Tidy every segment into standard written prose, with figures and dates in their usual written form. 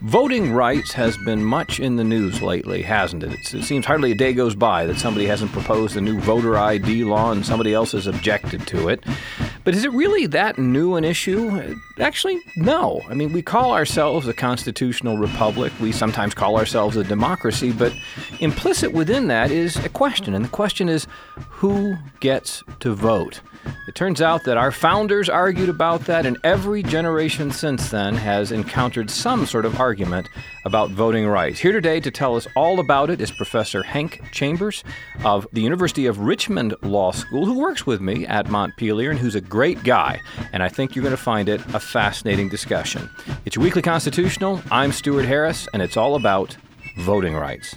Voting rights has been much in the news lately, hasn't it? It seems hardly a day goes by that somebody hasn't proposed a new voter ID law and somebody else has objected to it. But is it really that new an issue? Actually, no. I mean, we call ourselves a constitutional republic. We sometimes call ourselves a democracy, but implicit within that is a question. And the question is, who gets to vote? It turns out that our founders argued about that, and every generation since then has encountered some sort of argument about voting rights. Here today to tell us all about it is Professor Hank Chambers of the University of Richmond Law School, who works with me at Montpelier and who's a great guy. And I think you're going to find it a fascinating discussion. It's your Weekly Constitutional. I'm Stuart Harris, and it's all about voting rights.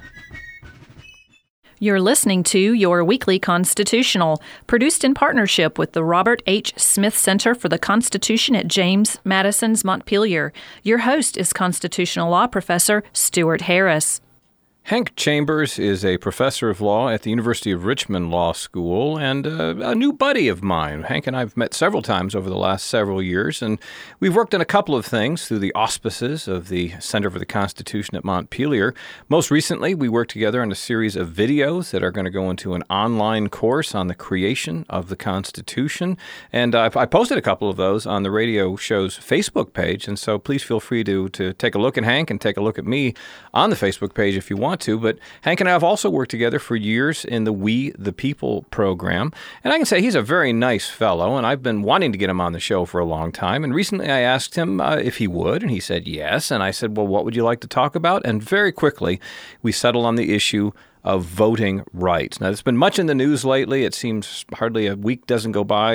You're listening to Your Weekly Constitutional, produced in partnership with the Robert H. Smith Center for the Constitution at James Madison's Montpelier. Your host is constitutional law professor Stuart Harris. Hank Chambers is a professor of law at the University of Richmond Law School and a new buddy of mine. Hank and I have met several times over the last several years, and we've worked on a couple of things through the auspices of the Center for the Constitution at Montpelier. Most recently, we worked together on a series of videos that are going to go into an online course on the creation of the Constitution, and I posted a couple of those on the radio show's Facebook page, and so please feel free to take a look at Hank and take a look at me on the Facebook page if you want to, but Hank and I have also worked together for years in the We the People program, and I can say he's a very nice fellow, and I've been wanting to get him on the show for a long time, and recently I asked him if he would, and he said yes, and I said, well, what would you like to talk about? And very quickly, we settled on the issue of voting rights. Now, there's been much in the news lately. It seems hardly a week goes by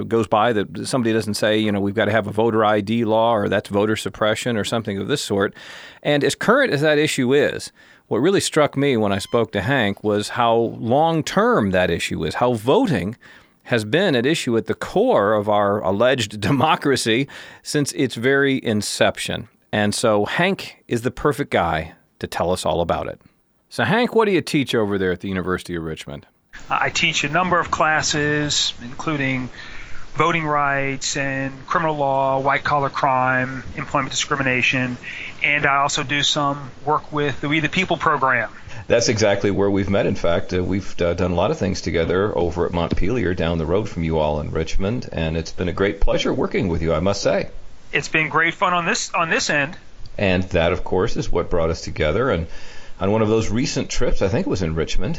that somebody doesn't say, we've got to have a voter ID law or that's voter suppression or something of this sort. And as current as that issue is, what really struck me when I spoke to Hank was how long-term that issue is, how voting has been an issue at the core of our alleged democracy since its very inception. And so Hank is the perfect guy to tell us all about it. So Hank, what do you teach over there at the University of Richmond? I teach a number of classes, including voting rights and criminal law, white-collar crime, employment discrimination, and I also do some work with the We the People program. That's exactly where we've met. In fact, we've done a lot of things together over at Montpelier down the road from you all in Richmond, and it's been a great pleasure working with you, I must say. It's been great fun on this end. And that, of course, is what brought us together. And on one of those recent trips, I think it was in Richmond,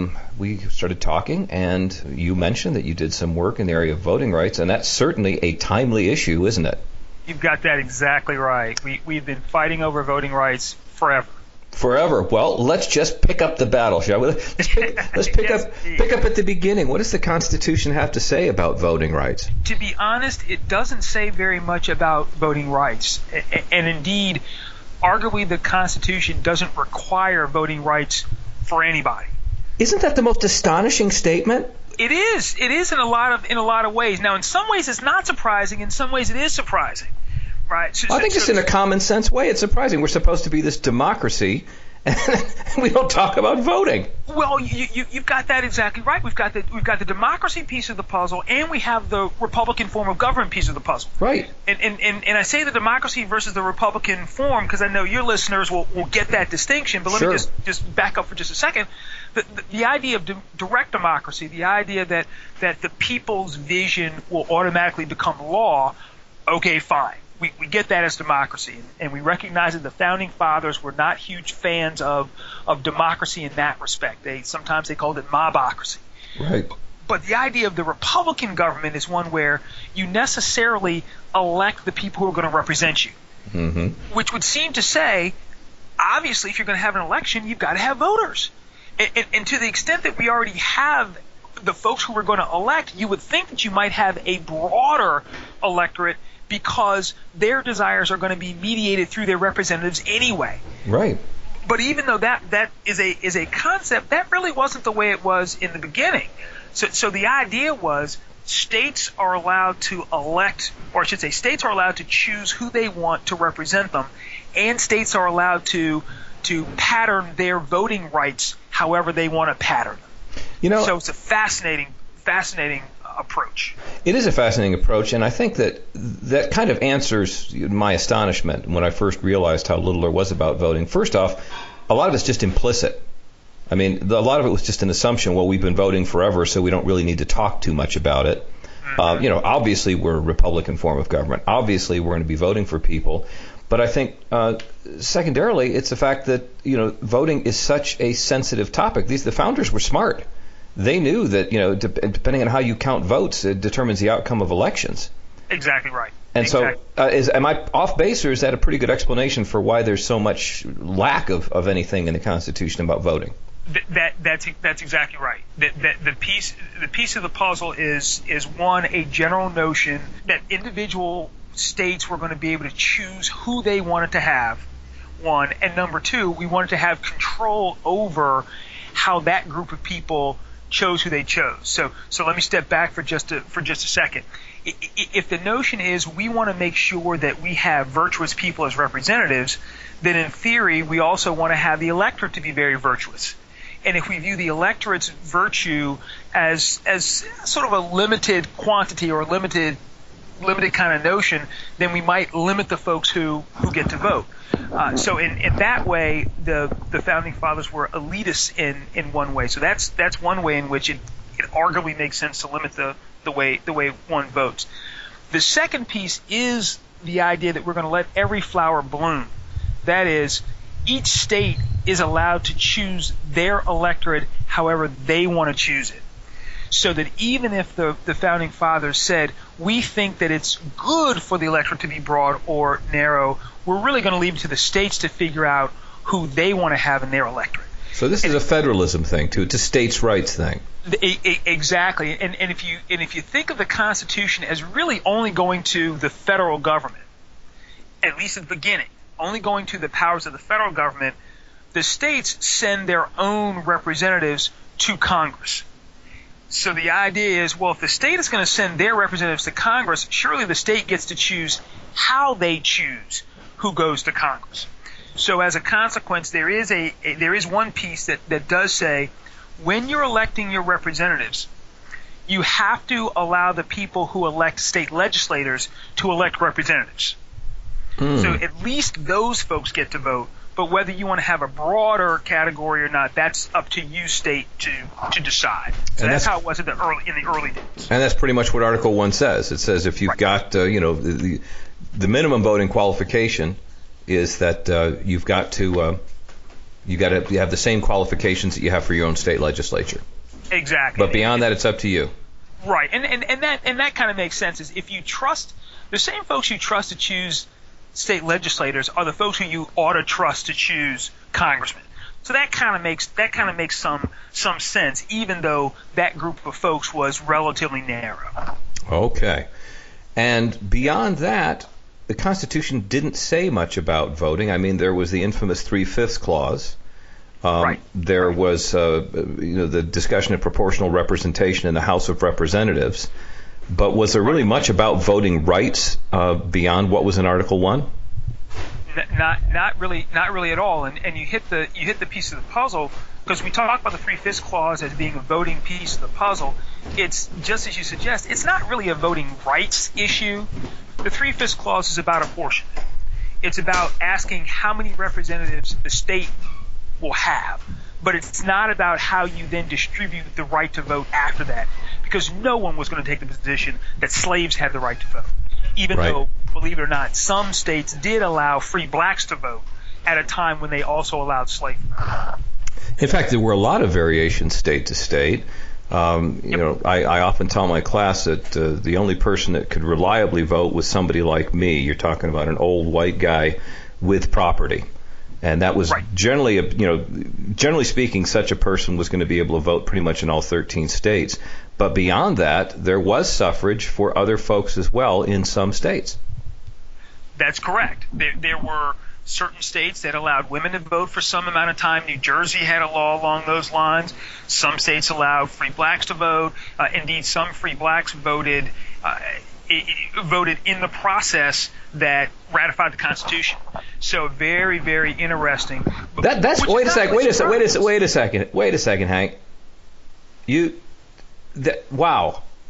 we started talking, and you mentioned that you did some work in the area of voting rights, and that's certainly a timely issue, isn't it? You've got that exactly right. We've been fighting over voting rights forever. Forever. Well, let's just pick up the battle, shall we? Let's pick up at the beginning. What does the Constitution have to say about voting rights? To be honest, it doesn't say very much about voting rights, and indeed, arguably, the Constitution doesn't require voting rights for anybody. Isn't that the most astonishing statement? It is. It is in a lot of ways. Now, in some ways, it's not surprising. In some ways, it is surprising, right? I think just in a common sense way, it's surprising. We're supposed to be this democracy, and we don't talk about voting. Well, you've got that exactly right. We've got the democracy piece of the puzzle, and we have the Republican form of government piece of the puzzle. Right. And I say the democracy versus the Republican form because I know your listeners will get that distinction. But let me just back up for just a second. The idea of direct democracy, the idea that the people's vision will automatically become law, okay, fine. We get that as democracy, and we recognize that the Founding Fathers were not huge fans of democracy in that respect. Sometimes they called it mobocracy. Right. But the idea of the Republican government is one where you necessarily elect the people who are going to represent you, which would seem to say, obviously, if you're going to have an election, you've got to have voters. And to the extent that we already have the folks who we're going to elect, you would think that you might have a broader electorate because their desires are going to be mediated through their representatives anyway. Right. But even though that is a concept, that really wasn't the way it was in the beginning. So the idea was states are allowed to elect, or I should say states are allowed to choose who they want to represent them, and states are allowed to pattern their voting rights however they want to pattern them. So it's a fascinating approach. It is a fascinating approach, and I think that kind of answers my astonishment when I first realized how little there was about voting. First off, a lot of it's just implicit. I mean, a lot of it was just an assumption, well, we've been voting forever, so we don't really need to talk too much about it. Obviously we're a Republican form of government. Obviously we're going to be voting for people. But I think secondarily, it's the fact that, voting is such a sensitive topic. The founders were smart. They knew that, depending on how you count votes, it determines the outcome of elections. Exactly right. And so, am I off base, or is that a pretty good explanation for why there's so much lack of anything in the Constitution about voting? That's exactly right. The piece of the puzzle is one, a general notion that individual states were going to be able to choose who they wanted to have, one, and number two, we wanted to have control over how that group of people chose who they chose. So let me step back for just a second. If the notion is we want to make sure that we have virtuous people as representatives, then in theory we also want to have the electorate to be very virtuous. And if we view the electorate's virtue as sort of a limited quantity or limited kind of notion, then we might limit the folks who get to vote. So in that way, the founding fathers were elitists in one way. So that's one way in which it arguably makes sense to limit the way one votes. The second piece is the idea that we're going to let every flower bloom. That is, each state is allowed to choose their electorate however they want to choose it. So that even if the founding fathers said, we think that it's good for the electorate to be broad or narrow, we're really going to leave it to the states to figure out who they want to have in their electorate. So this is a federalism thing, too. It's a states' rights thing. Exactly. And if you think of the Constitution as really only going to the federal government, at least at the beginning, only going to the powers of the federal government, the states send their own representatives to Congress. So the idea is, well, if the state is going to send their representatives to Congress, surely the state gets to choose how they choose who goes to Congress. So as a consequence, there is one piece that does say, when you're electing your representatives, you have to allow the people who elect state legislators to elect representatives. So at least those folks get to vote. But whether you want to have a broader category or not, that's up to you, state, to decide. So that's how it was in the early days. And that's pretty much what Article 1 says. It says if you've got, the minimum voting qualification is that you've got to you have the same qualifications that you have for your own state legislature. Exactly. But beyond that, it's up to you. Right. And that kind of makes sense. Is if you trust the same folks you trust to choose state legislators are the folks who you ought to trust to choose congressmen. So that kind of makes some sense, even though that group of folks was relatively narrow. Okay. And beyond that, the Constitution didn't say much about voting. I mean, there was the infamous 3/5 clause. Right. There was the discussion of proportional representation in the House of Representatives. But was there really much about voting rights beyond what was in Article 1? Not really at all. And you hit the piece of the puzzle, because we talk about the 3/5 clause as being a voting piece of the puzzle. It's just as you suggest. It's not really a voting rights issue. The 3/5 clause is about apportionment. It's about asking how many representatives the state will have. But it's not about how you then distribute the right to vote after that, because no one was going to take the position that slaves had the right to vote, even though, believe it or not, some states did allow free blacks to vote at a time when they also allowed slavery. In fact, there were a lot of variations state to state. I often tell my class that the only person that could reliably vote was somebody like me. You're talking about an old white guy with property. And that was generally speaking, such a person was going to be able to vote pretty much in all 13 states. But beyond that, there was suffrage for other folks as well in some states. That's correct. There were certain states that allowed women to vote for some amount of time. New Jersey had a law along those lines. Some states allowed free blacks to vote. Indeed, some free blacks voted in the process that ratified the Constitution. So very, very interesting. Wait a second, Hank. Wow.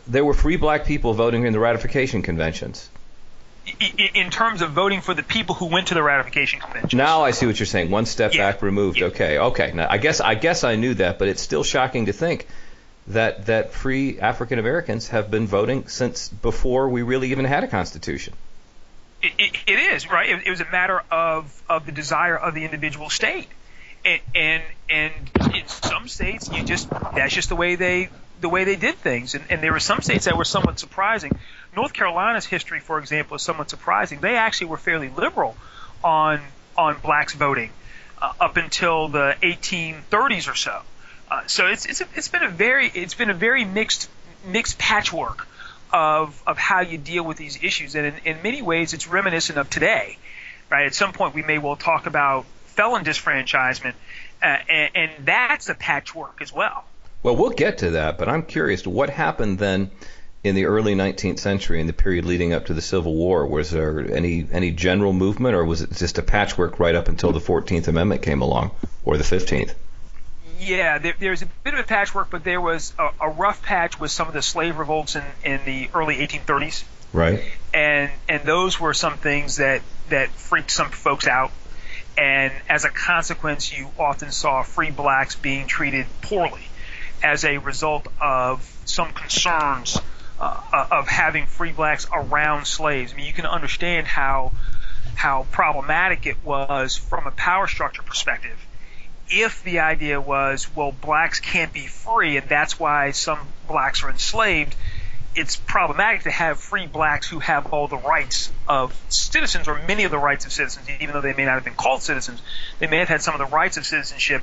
there were free black people voting in the ratification conventions. In terms of voting for the people who went to the ratification convention. Now I see what you're saying. One step back removed. Okay. Now I guess I knew that, but it's still shocking to think that free African Americans have been voting since before we really even had a constitution. It is, right? It was a matter of the desire of the individual state, and in some states that's just the way they did things, and there were some states that were somewhat surprising. North Carolina's history, for example, is somewhat surprising. They actually were fairly liberal on blacks voting up until the 1830s or so. So it's been a very mixed patchwork of how you deal with these issues, and in many ways it's reminiscent of today, right? At some point we may well talk about felon disfranchisement, and that's a patchwork as well. Well, we'll get to that, but I'm curious, what happened then in the early 19th century, in the period leading up to the Civil War? Was there any general movement, or was it just a patchwork right up until the 14th Amendment came along, or the 15th? Yeah, there's a bit of a patchwork, but there was a rough patch with some of the slave revolts in the early 1830s. Right. And those were some things that freaked some folks out. And as a consequence, you often saw free blacks being treated poorly as a result of some concerns of having free blacks around slaves. I mean, you can understand how problematic it was from a power structure perspective. If the idea was, well, blacks can't be free, and that's why some blacks are enslaved, it's problematic to have free blacks who have all the rights of citizens, or many of the rights of citizens, even though they may not have been called citizens. They may have had some of the rights of citizenship.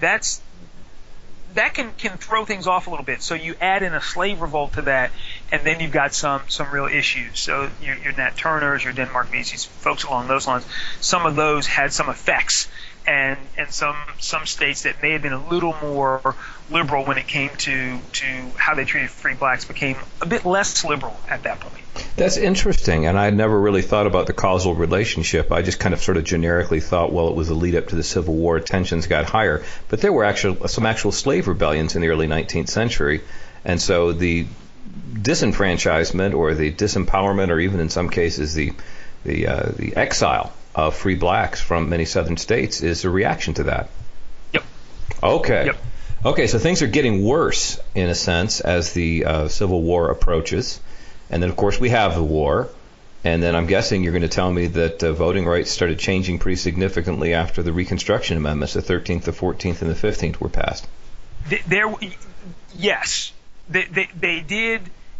That can throw things off a little bit. So you add in a slave revolt to that, and then you've got some real issues. So your Nat Turners, your Denmark Vesey's, folks along those lines, some of those had some effects, and some states that may have been a little more liberal when it came to how they treated free blacks became a bit less liberal at that point. That's interesting, and I never really thought about the causal relationship. I just kind of sort of generically thought, well, it was a lead up to the Civil War, tensions got higher. But there were some actual slave rebellions in the early 19th century, and so the disenfranchisement or the disempowerment, or even in some cases the exile of free blacks from many southern states is a reaction to that. Yep. Okay. Yep. Okay, so things are getting worse, in a sense, as the Civil War approaches. And then, of course, we have the war. And then I'm guessing you're going to tell me that voting rights started changing pretty significantly after the Reconstruction Amendments, the 13th, the 14th, and the 15th were passed. Yes. They did,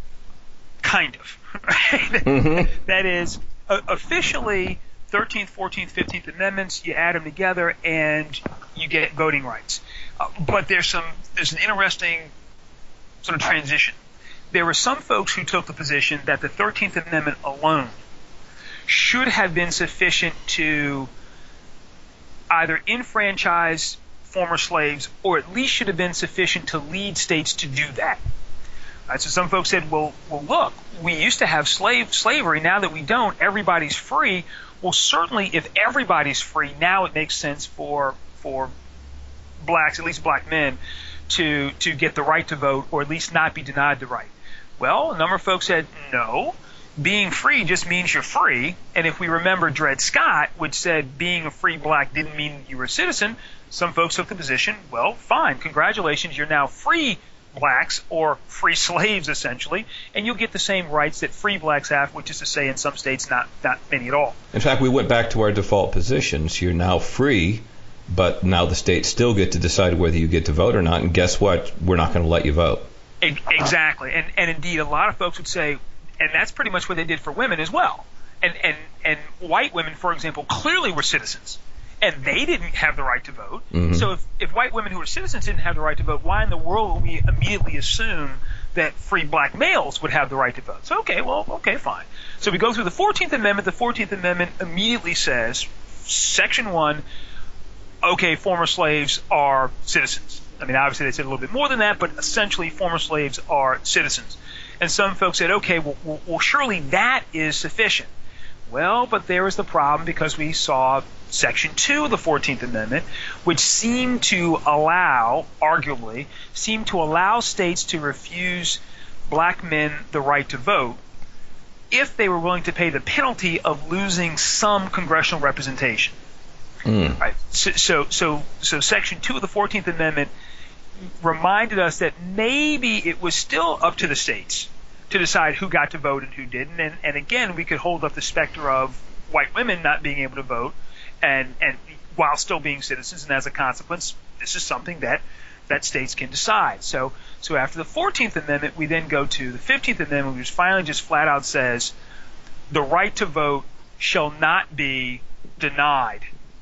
kind of. Mm-hmm. That is, officially, 13th, 14th, 15th Amendments, you add them together and you get voting rights. But there's an interesting sort of transition. There were some folks who took the position that the 13th Amendment alone should have been sufficient to either enfranchise former slaves, or at least should have been sufficient to lead states to do that. So some folks said, well, look, we used to have slavery. Now that we don't, everybody's free. Well, certainly if everybody's free, now it makes sense for blacks, at least black men, to get the right to vote, or at least not be denied the right. Well, a number of folks said, no, being free just means you're free. And if we remember Dred Scott, which said being a free black didn't mean you were a citizen, some folks took the position, well, fine, congratulations, you're now free blacks, or free slaves essentially, and you'll get the same rights that free blacks have, which is to say in some states not many at all. In fact, we went back to our default positions. You're now free, but now the states still get to decide whether you get to vote or not, and guess what? We're not going to let you vote. Exactly, and indeed a lot of folks would say, and that's pretty much what they did for women as well. And white women, for example, clearly were citizens, and they didn't have the right to vote. Mm-hmm. So if white women who were citizens didn't have the right to vote, why in the world would we immediately assume that free black males would have the right to vote? So, okay, fine. So we go through the 14th Amendment. The 14th Amendment immediately says, Section 1, okay, former slaves are citizens. I mean, obviously they said a little bit more than that, but essentially former slaves are citizens. And some folks said, okay, well, surely that is sufficient. Well, but there was the problem, because we saw Section 2 of the 14th Amendment, which arguably seemed to allow states to refuse black men the right to vote if they were willing to pay the penalty of losing some congressional representation. Right? So Section 2 of the 14th Amendment reminded us that maybe it was still up to the states to decide who got to vote and who didn't. And again, we could hold up the specter of white women not being able to vote and while still being citizens, and as a consequence, this is something that states can decide. So after the 14th Amendment, we then go to the 15th Amendment, which finally just flat out says the right to vote shall not be denied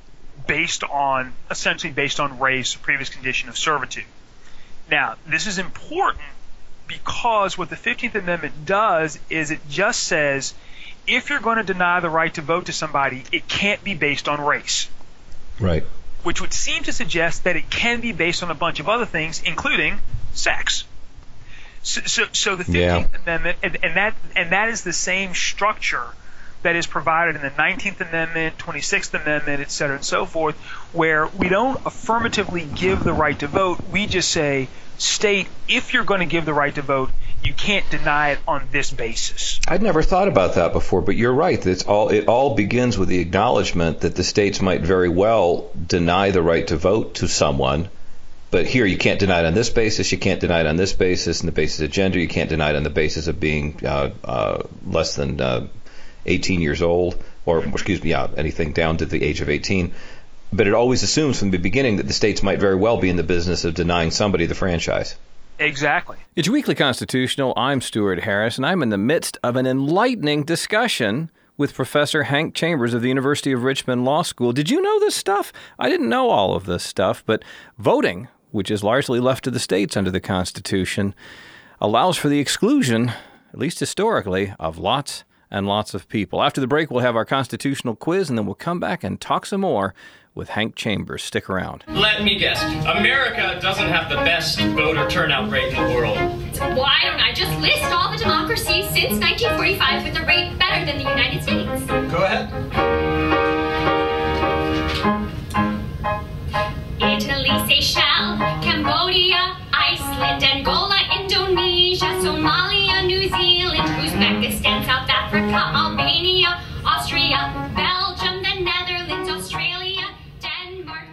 essentially based on race or previous condition of servitude. Now, this is important because what the 15th Amendment does is it just says if you're going to deny the right to vote to somebody, it can't be based on race. Right. Which would seem to suggest that it can be based on a bunch of other things, including sex. So the 15th Amendment, and that is the same structure that is provided in the 19th Amendment, 26th Amendment, et cetera, and so forth, where we don't affirmatively give the right to vote. We just say, state, if you're going to give the right to vote, you can't deny it on this basis. I'd never thought about that before, but you're right. It all begins with the acknowledgement that the states might very well deny the right to vote to someone, but here you can't deny it on this basis, you can't deny it on this basis, on the basis of gender, you can't deny it on the basis of being less than 18 years old, or anything down to the age of 18. But it always assumes from the beginning that the states might very well be in the business of denying somebody the franchise. Exactly. It's Weekly Constitutional. I'm Stuart Harris, and I'm in the midst of an enlightening discussion with Professor Hank Chambers of the University of Richmond Law School. Did you know this stuff? I didn't know all of this stuff, but voting, which is largely left to the states under the Constitution, allows for the exclusion, at least historically, of lots and lots of people. After the break, we'll have our constitutional quiz, and then we'll come back and talk some more with Hank Chambers. Stick around. Let me guess. America doesn't have the best voter turnout rate in the world. Why don't I just list all the democracies since 1945 with a rate better than the United States? Go ahead. Italy, Seychelles, Cambodia, Iceland, Angola, Indonesia, Somalia, New Zealand, Uzbekistan, South Africa, Albania, Austria, Belgium, the Netherlands, Australia, Denmark,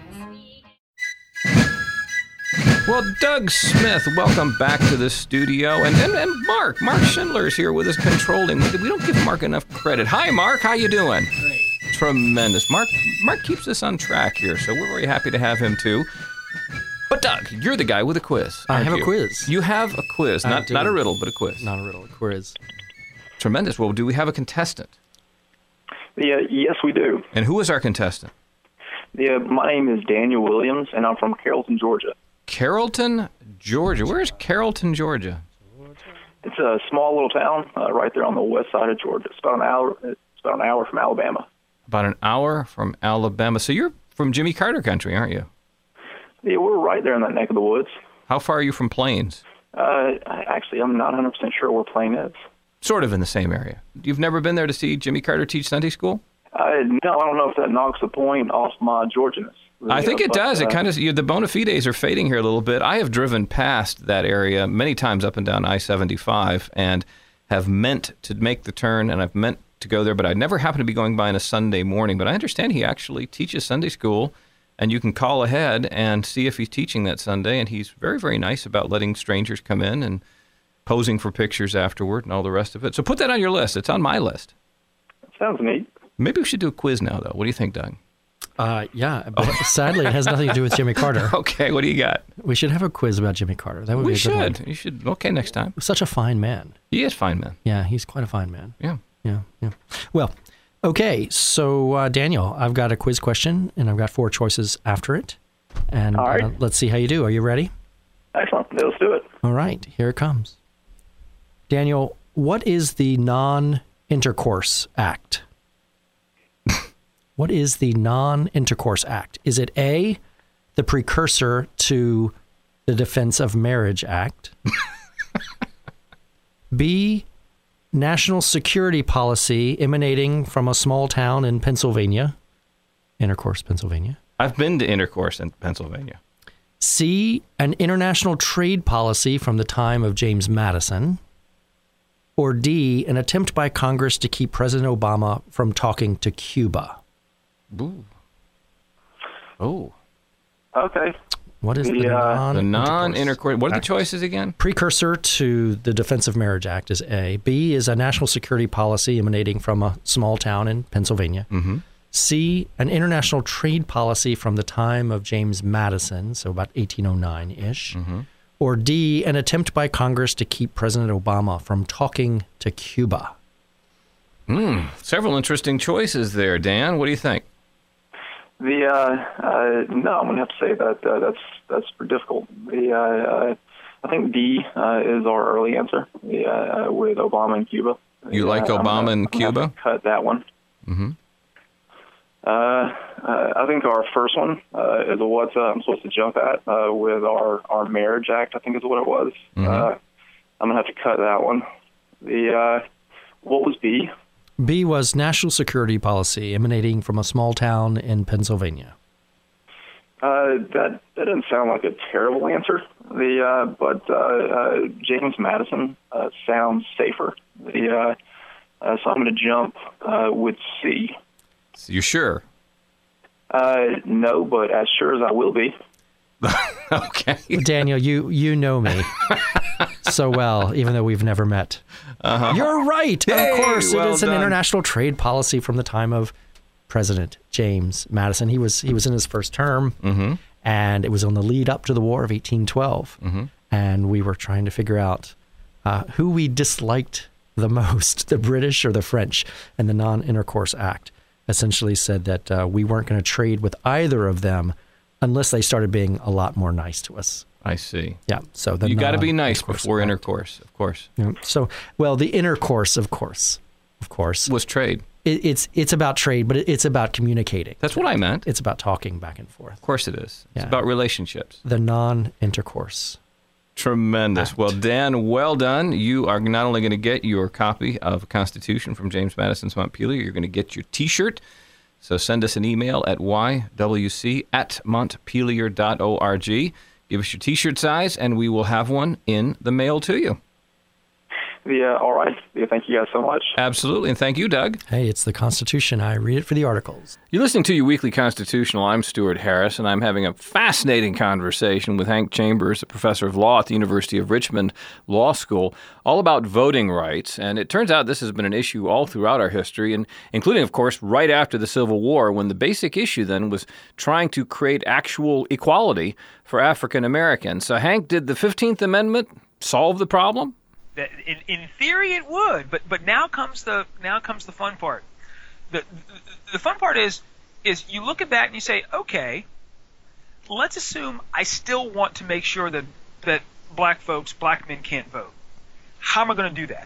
Sweden. Well, Doug Smith, welcome back to the studio. And Mark Schindler is here with us controlling. We don't give Mark enough credit. Hi, Mark. How you doing? Great. Tremendous. Mark keeps us on track here, so we're very happy to have him, too. But, Doug, you're the guy with a quiz. I have you? a quiz. You have a quiz. Not a riddle, but a quiz. Not a riddle, a quiz. Tremendous. Well, do we have a contestant? Yeah, yes, we do. And who is our contestant? Yeah, my name is Daniel Williams, and I'm from Carrollton, Georgia. Carrollton, Georgia. Where is Carrollton, Georgia? It's a small little town right there on the west side of Georgia. It's about an hour from Alabama. About an hour from Alabama. So you're from Jimmy Carter country, aren't you? Yeah, we're right there in that neck of the woods. How far are you from Plains? Actually, I'm not 100% sure where Plain is. Sort of in the same area. You've never been there to see Jimmy Carter teach Sunday school? No, I don't know if that knocks the point off my Georgianess. I think it does. It kind of the bona fides are fading here a little bit. I have driven past that area many times up and down I-75 and have meant to make the turn, and I've meant to go there, but I never happen to be going by on a Sunday morning. But I understand he actually teaches Sunday school, and you can call ahead and see if he's teaching that Sunday, and he's very, very nice about letting strangers come in and posing for pictures afterward and all the rest of it. So put that on your list. It's on my list. Sounds neat. Maybe we should do a quiz now, though. What do you think, Doug? Yeah, but sadly, it has nothing to do with Jimmy Carter. Okay, what do you got? We should have a quiz about Jimmy Carter. That would be a good one. You should. Okay, next time. Such a fine man. He is a fine man. Yeah, he's quite a fine man. Yeah. Well, okay, so Daniel, I've got a quiz question, and I've got 4 choices after it. And all right. Let's see how you do. Are you ready? Excellent. Let's do it. All right, here it comes. Daniel, what is the Non-Intercourse Act? What is the Non-Intercourse Act? Is it A, the precursor to the Defense of Marriage Act? B, national security policy emanating from a small town in Pennsylvania, Intercourse, Pennsylvania? I've been to Intercourse in Pennsylvania. C, an international trade policy from the time of James Madison? Or D, an attempt by Congress to keep President Obama from talking to Cuba? Ooh. Oh. Okay. What is the non-intercourse? What are the choices again? Precursor to the Defense of Marriage Act is A. B is a national security policy emanating from a small town in Pennsylvania. Mm-hmm. C, an international trade policy from the time of James Madison, so about 1809-ish. Mm-hmm. Or D, an attempt by Congress to keep President Obama from talking to Cuba. Several interesting choices there, Dan. What do you think? No, I'm going to have to say that that's pretty difficult. I think D is our early answer. With Obama and Cuba. You like Obama and Cuba? I'm gonna cut that one. Mm-hmm. I think our first one is what I'm supposed to jump at with our Marriage Act. I think is what it was. Mm-hmm. I'm gonna have to cut that one. What was B? B was national security policy emanating from a small town in Pennsylvania. That doesn't sound like a terrible answer. But James Madison sounds safer. So I'm going to jump with C. You sure? No, but as sure as I will be. Okay. Daniel, you know me so well, even though we've never met. Uh-huh. You're right. Hey, of course, well it is done. an international trade policy from the time of President James Madison. He was in his first term, mm-hmm. and it was on the lead up to the War of 1812. Mm-hmm. And we were trying to figure out who we disliked the most, the British or the French. And the Non-Intercourse Act essentially said that we weren't going to trade with either of them unless they started being a lot more nice to us. I see. Yeah. So you got to be nice before intercourse, of course. Yeah, so, well, the intercourse, of course, was trade. It's about trade, but it's about communicating. That's what I meant. It's about talking back and forth. Of course it is. It's about relationships. The non-intercourse. Tremendous. Well, Dan, well done. You are not only going to get your copy of Constitution from James Madison's Montpelier, you're going to get your T-shirt. So send us an email at ywc@montpelier.org. Give us your T-shirt size, and we will have one in the mail to you. All right. Thank you guys so much. Absolutely, and thank you, Doug. Hey, it's the Constitution. I read it for the articles. You're listening to your Weekly Constitutional. I'm Stuart Harris, and I'm having a fascinating conversation with Hank Chambers, a professor of law at the University of Richmond Law School, all about voting rights. And it turns out this has been an issue all throughout our history, and including, of course, right after the Civil War, when the basic issue then was trying to create actual equality for African Americans. So, Hank, did the 15th Amendment solve the problem? In theory, it would, but now comes the fun part. The fun part is you look at that and you say, okay, let's assume I still want to make sure that black men can't vote. How am I going to do that?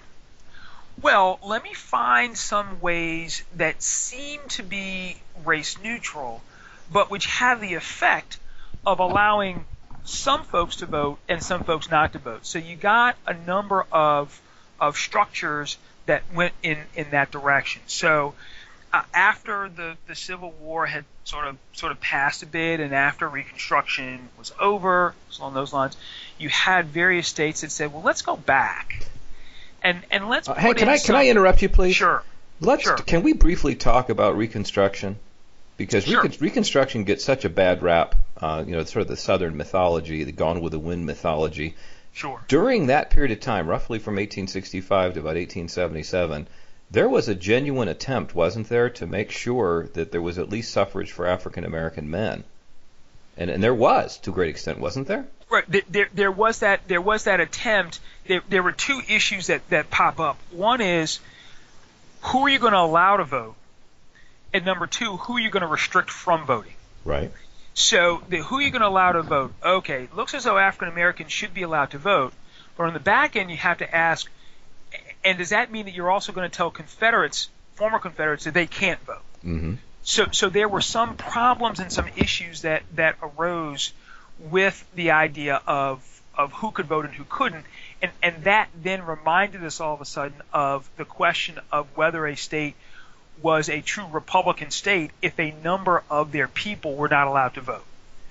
Well, let me find some ways that seem to be race neutral, but which have the effect of allowing some folks to vote and some folks not to vote. So you got a number of structures that went in that direction. So after the Civil War had sort of passed a bit, and after Reconstruction was over, so along those lines, you had various states that said, well, let's go back and let's. Hey, can I interrupt you, please? Sure. Can we briefly talk about Reconstruction? Because sure. Reconstruction gets such a bad rap, sort of the Southern mythology, the Gone with the Wind mythology. Sure. During that period of time, roughly from 1865 to about 1877, there was a genuine attempt, wasn't there, to make sure that there was at least suffrage for African American men, and there was, to a great extent, wasn't there? Right. There was that attempt. There were two issues that pop up. One is, who are you going to allow to vote? And number two, who are you going to restrict from voting? Right. So who are you going to allow to vote? Okay, looks as though African Americans should be allowed to vote, but on the back end you have to ask, and does that mean that you're also going to tell former Confederates, that they can't vote? Mm-hmm. So there were some problems and some issues that arose with the idea of who could vote and who couldn't, and that then reminded us all of a sudden of the question of whether a state was a true Republican state if a number of their people were not allowed to vote.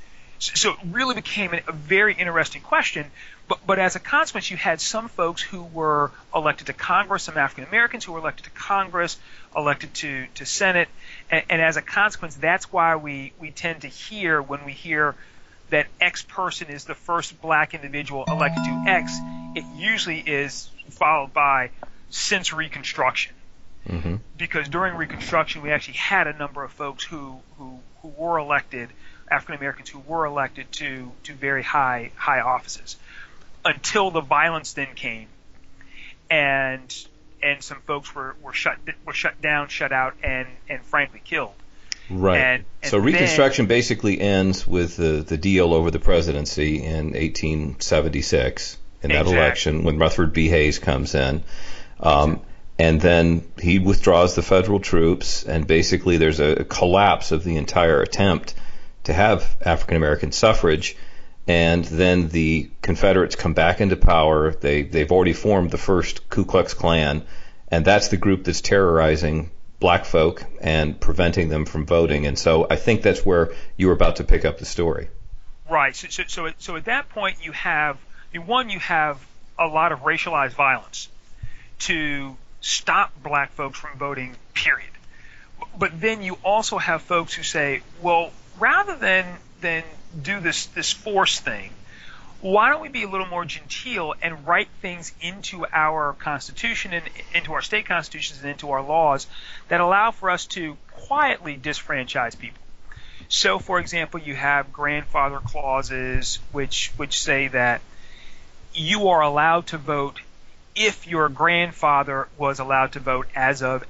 So it really became a very interesting question. But as a consequence, you had some folks who were elected to Congress, some African Americans who were elected to Congress, elected to Senate, and as a consequence, that's why we tend to hear, when we hear that X person is the first black individual elected to X, it usually is followed by since Reconstruction. Mm-hmm. Because during Reconstruction, we actually had a number of folks who were elected, African Americans who were elected to very high offices, until the violence then came, and some folks were shut down, shut out, and frankly killed. Right. And so Reconstruction basically ends with the deal over the presidency in 1876 in that election when Rutherford B. Hayes comes in. And then he withdraws the federal troops, and basically there's a collapse of the entire attempt to have African American suffrage. And then the Confederates come back into power. They've already formed the first Ku Klux Klan, and that's the group that's terrorizing black folk and preventing them from voting. And so I think that's where you were about to pick up the story. Right. So at that point you have a lot of racialized violence to stop black folks from voting, period. But then you also have folks who say, well, rather than do this force thing, why don't we be a little more genteel and write things into our Constitution and into our state constitutions and into our laws that allow for us to quietly disfranchise people? So, for example, you have grandfather clauses which say that you are allowed to vote if your grandfather was allowed to vote as of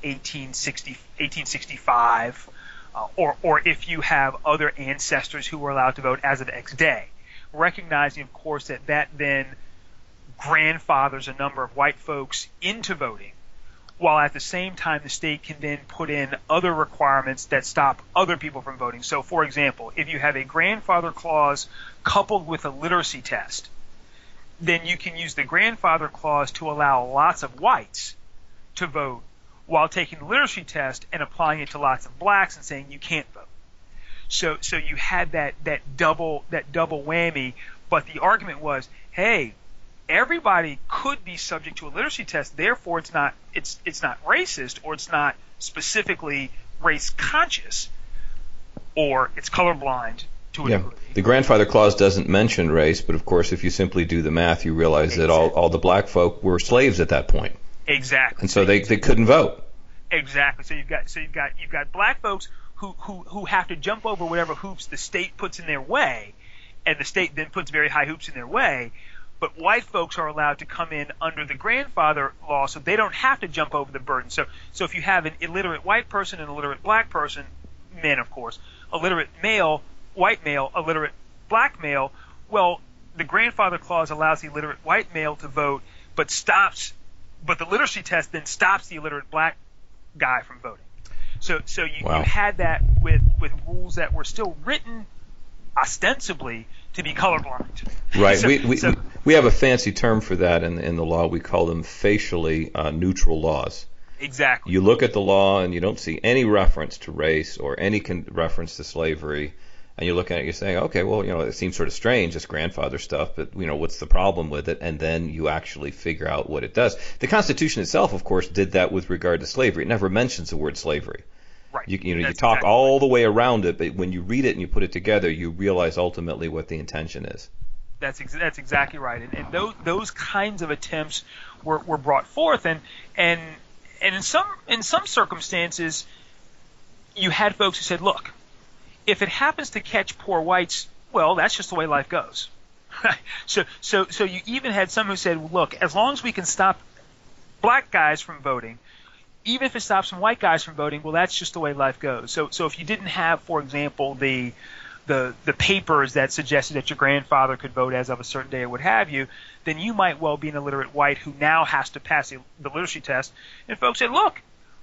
1865, or if you have other ancestors who were allowed to vote as of X day, recognizing, of course, that then grandfathers a number of white folks into voting, while at the same time the state can then put in other requirements that stop other people from voting. So, for example, if you have a grandfather clause coupled with a literacy test, then you can use the grandfather clause to allow lots of whites to vote while taking the literacy test and applying it to lots of blacks and saying you can't vote. So you had that double whammy, but the argument was, hey, everybody could be subject to a literacy test, therefore it's not racist, or it's not specifically race conscious, or it's colorblind to a degree. The grandfather clause doesn't mention race, but of course if you simply do the math, you realize that all the black folk were slaves at that point. Exactly. And so they couldn't vote. Exactly. So you've got black folks who have to jump over whatever hoops the state puts in their way, and the state then puts very high hoops in their way. But white folks are allowed to come in under the grandfather law, so they don't have to jump over the burden. So if you have an illiterate white person and an illiterate black person, men of course, illiterate male, white male, illiterate black male, well, the grandfather clause allows the illiterate white male to vote, but the literacy test then stops the illiterate black guy from voting. So you had that with rules that were still written ostensibly to be colorblind. Right. We have a fancy term for that in the law. We call them facially neutral laws. Exactly. You look at the law and you don't see any reference to race or any reference to slavery, and you look at it and you're saying, okay, well, it seems sort of strange, this grandfather stuff, but, what's the problem with it? And then you actually figure out what it does. The Constitution itself, of course, did that with regard to slavery. It never mentions the word slavery. Right. You talk exactly all the way around it, but when you read it and you put it together, you realize ultimately what the intention is. That's exactly right. And those kinds of attempts were brought forth, and in some circumstances, you had folks who said, look, if it happens to catch poor whites, well, that's just the way life goes. So you even had some who said, look, as long as we can stop black guys from voting, even if it stops some white guys from voting, well, that's just the way life goes. So if you didn't have, for example, the papers that suggested that your grandfather could vote as of a certain day or what have you, then you might well be an illiterate white who now has to pass the literacy test. And folks said, look,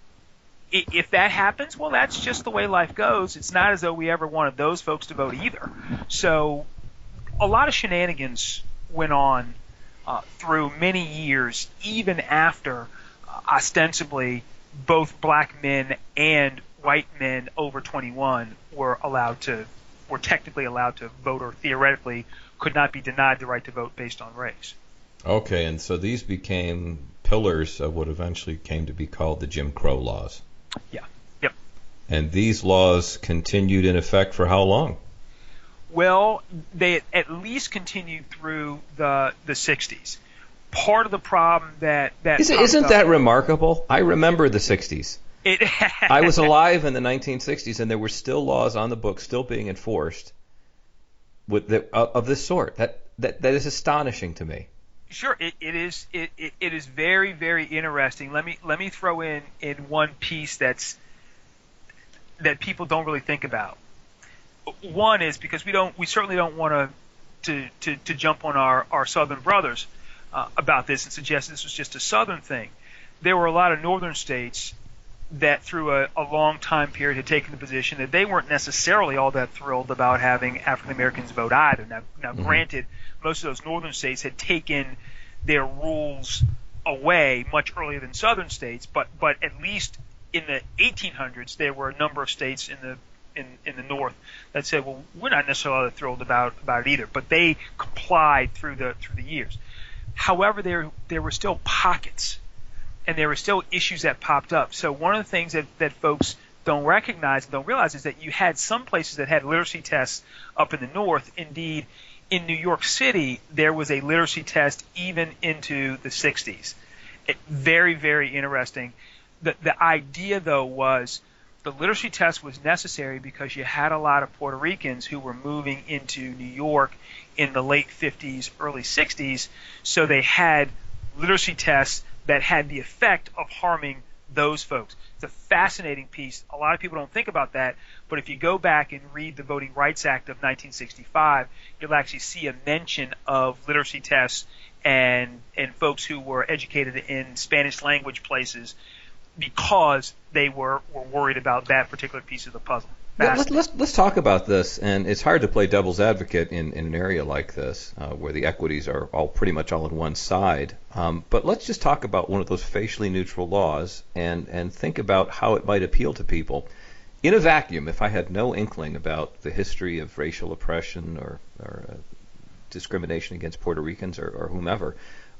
if that happens, well, that's just the way life goes. It's not as though we ever wanted those folks to vote either. So a lot of shenanigans went on through many years, even after ostensibly both black men and white men over 21 were allowed to were technically allowed to vote, or theoretically could not be denied the right to vote based on race. Okay, and so these became pillars of what eventually came to be called the Jim Crow laws. Yeah. Yep. And these laws continued in effect for how long? Well, they at least continued through the 60s. Part of the problem that isn't that remarkable? I remember the 60s. I was alive in the 1960s, and there were still laws on the books still being enforced of this sort. That is astonishing to me. Sure, it is very, very interesting. Let me throw in one piece that people don't really think about. One is because we certainly don't want to jump on our Southern brothers about this and suggest this was just a Southern thing. There were a lot of Northern states that through a long time period had taken the position that they weren't necessarily all that thrilled about having African Americans vote either. Now granted, most of those Northern states had taken their rules away much earlier than Southern states, but at least in the 1800s there were a number of states in the North that said, well, we're not necessarily all that thrilled about it either, but they complied through the years. However, there were still pockets, and there were still issues that popped up. So one of the things that folks don't recognize and don't realize is that you had some places that had literacy tests up in the North. Indeed, in New York City, there was a literacy test even into the 60s. Very, very interesting. The idea, though, was the literacy test was necessary because you had a lot of Puerto Ricans who were moving into New York in the late 50s, early 60s, so they had literacy tests that had the effect of harming those folks. It's a fascinating piece. A lot of people don't think about that, but if you go back and read the Voting Rights Act of 1965, you'll actually see a mention of literacy tests and folks who were educated in Spanish language places because they were worried about that particular piece of the puzzle. Yeah, let's talk about this, and it's hard to play devil's advocate in an area like this where the equities are all pretty much all on one side. But let's just talk about one of those facially neutral laws and think about how it might appeal to people. In a vacuum, if I had no inkling about the history of racial oppression or discrimination against Puerto Ricans or whomever,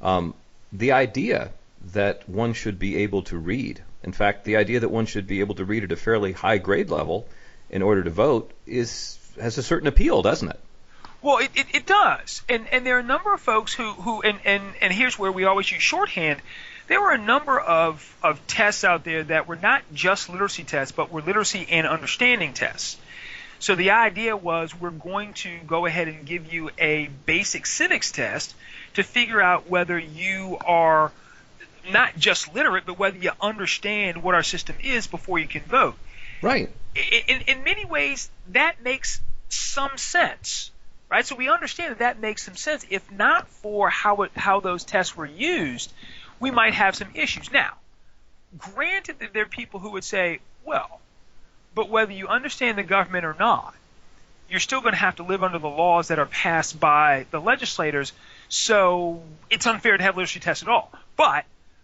the idea that one should be able to read, in fact, the idea that one should be able to read at a fairly high grade level in order to vote has a certain appeal, doesn't it? Well, it does. And there are a number of folks who and here's where we always use shorthand. There were a number of tests out there that were not just literacy tests, but were literacy and understanding tests. So the idea was we're going to go ahead and give you a basic civics test to figure out whether you are not just literate, but whether you understand what our system is before you can vote. Right. In many ways, that makes some sense, right? So we understand that makes some sense. If not for how those tests were used, we might have some issues. Now, granted that there are people who would say, well, but whether you understand the government or not, you're still going to have to live under the laws that are passed by the legislators, so it's unfair to have literacy tests at all. But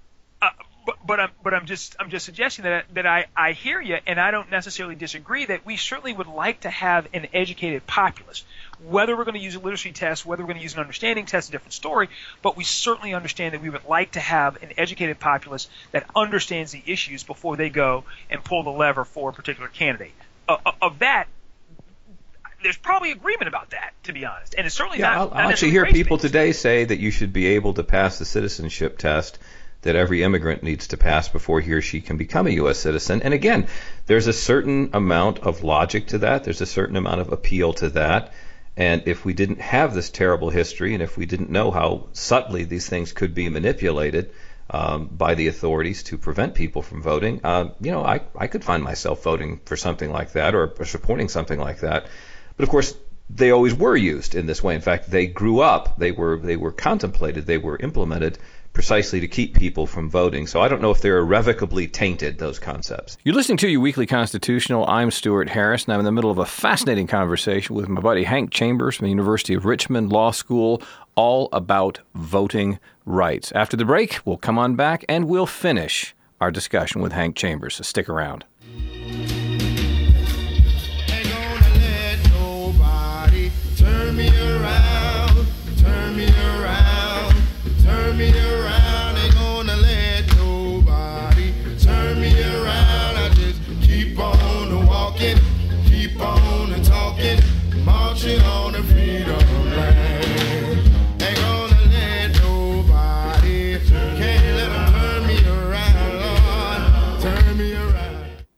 I'm just suggesting that I hear you, and I don't necessarily disagree that we certainly would like to have an educated populace. Whether we're going to use a literacy test, whether we're going to use an understanding test, is a different story, but we certainly understand that we would like to have an educated populace that understands the issues before they go and pull the lever for a particular candidate. Of that, there's probably agreement about that, to be honest, and it's certainly not. I'll actually hear people today say that you should be able to pass the citizenship test that every immigrant needs to pass before he or she can become a U.S. citizen. And again, there's a certain amount of logic to that. There's a certain amount of appeal to that. And if we didn't have this terrible history, and if we didn't know how subtly these things could be manipulated by the authorities to prevent people from voting, I could find myself voting for something like that or supporting something like that. But of course, they always were used in this way. In fact, they grew up, they were contemplated, they were implemented precisely to keep people from voting. So I don't know if they're irrevocably tainted, those concepts. You're listening to Your Weekly Constitutional. I'm Stuart Harris, and I'm in the middle of a fascinating conversation with my buddy Hank Chambers from the University of Richmond Law School, all about voting rights. After the break, we'll come on back and we'll finish our discussion with Hank Chambers, so stick around. Ain't gonna let nobody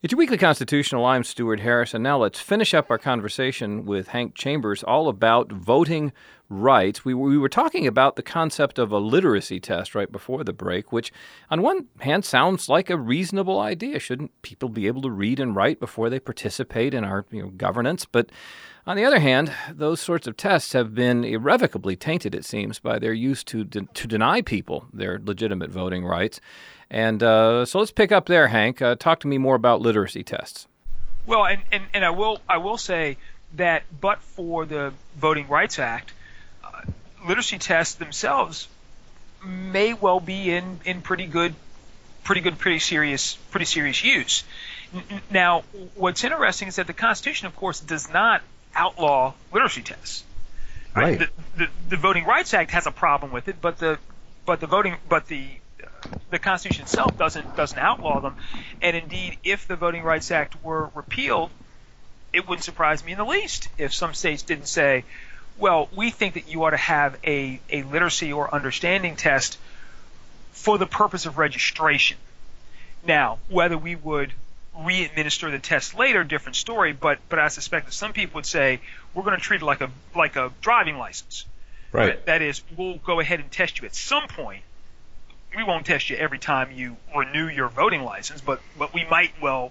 It's your Weekly Constitutional. I'm Stuart Harris, and now let's finish up our conversation with Hank Chambers all about voting rights. We were talking about the concept of a literacy test right before the break, which on one hand sounds like a reasonable idea. Shouldn't people be able to read and write before they participate in our governance? But on the other hand, those sorts of tests have been irrevocably tainted, it seems, by their use to deny people their legitimate voting rights. And so let's pick up there, Hank. Talk to me more about literacy tests. Well, and I will say that, but for the Voting Rights Act, literacy tests themselves may well be in pretty serious use. Now, what's interesting is that the Constitution, of course, does not outlaw literacy tests. Right. The Voting Rights Act has a problem with it, but the Constitution itself doesn't outlaw them. And indeed, if the Voting Rights Act were repealed, it wouldn't surprise me in the least if some states didn't say, well, we think that you ought to have a literacy or understanding test for the purpose of registration. Now, whether we would re-administer the test later, different story, but I suspect that some people would say we're going to treat it like a driving license. Right. That is, we'll go ahead and test you at some point. We won't test you every time you renew your voting license, but we might well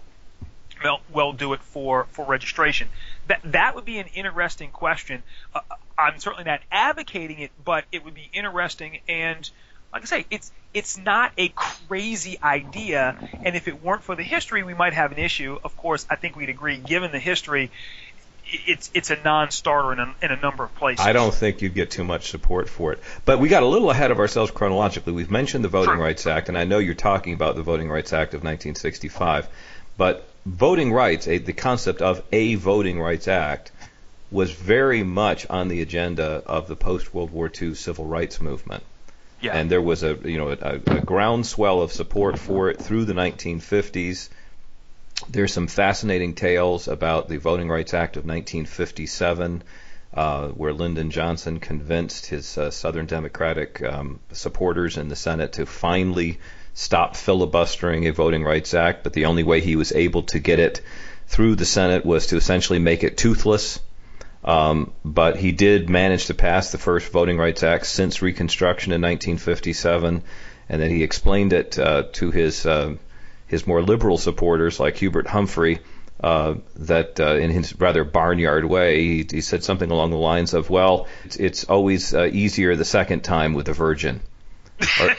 do it for registration. That would be an interesting question. I'm certainly not advocating it, but it would be interesting. And like I say, it's not a crazy idea. And if it weren't for the history, we might have an issue. Of course, I think we'd agree, given the history, it's a non-starter in a number of places. I don't think you'd get too much support for it. But we got a little ahead of ourselves chronologically. We've mentioned the Voting Rights Act, and I know you're talking about the Voting Rights Act of 1965. But voting rights, the concept of a Voting Rights Act, was very much on the agenda of the post-World War II civil rights movement. Yeah. And there was a groundswell of support for it through the 1950s. There's some fascinating tales about the Voting Rights Act of 1957, where Lyndon Johnson convinced his Southern Democratic supporters in the Senate to finally stop filibustering a Voting Rights Act, but the only way he was able to get it through the Senate was to essentially make it toothless. But he did manage to pass the first Voting Rights Act since Reconstruction in 1957, and then he explained it to his more liberal supporters like Hubert Humphrey, that in his rather barnyard way, he said something along the lines of, well, it's always easier the second time with a virgin. Or,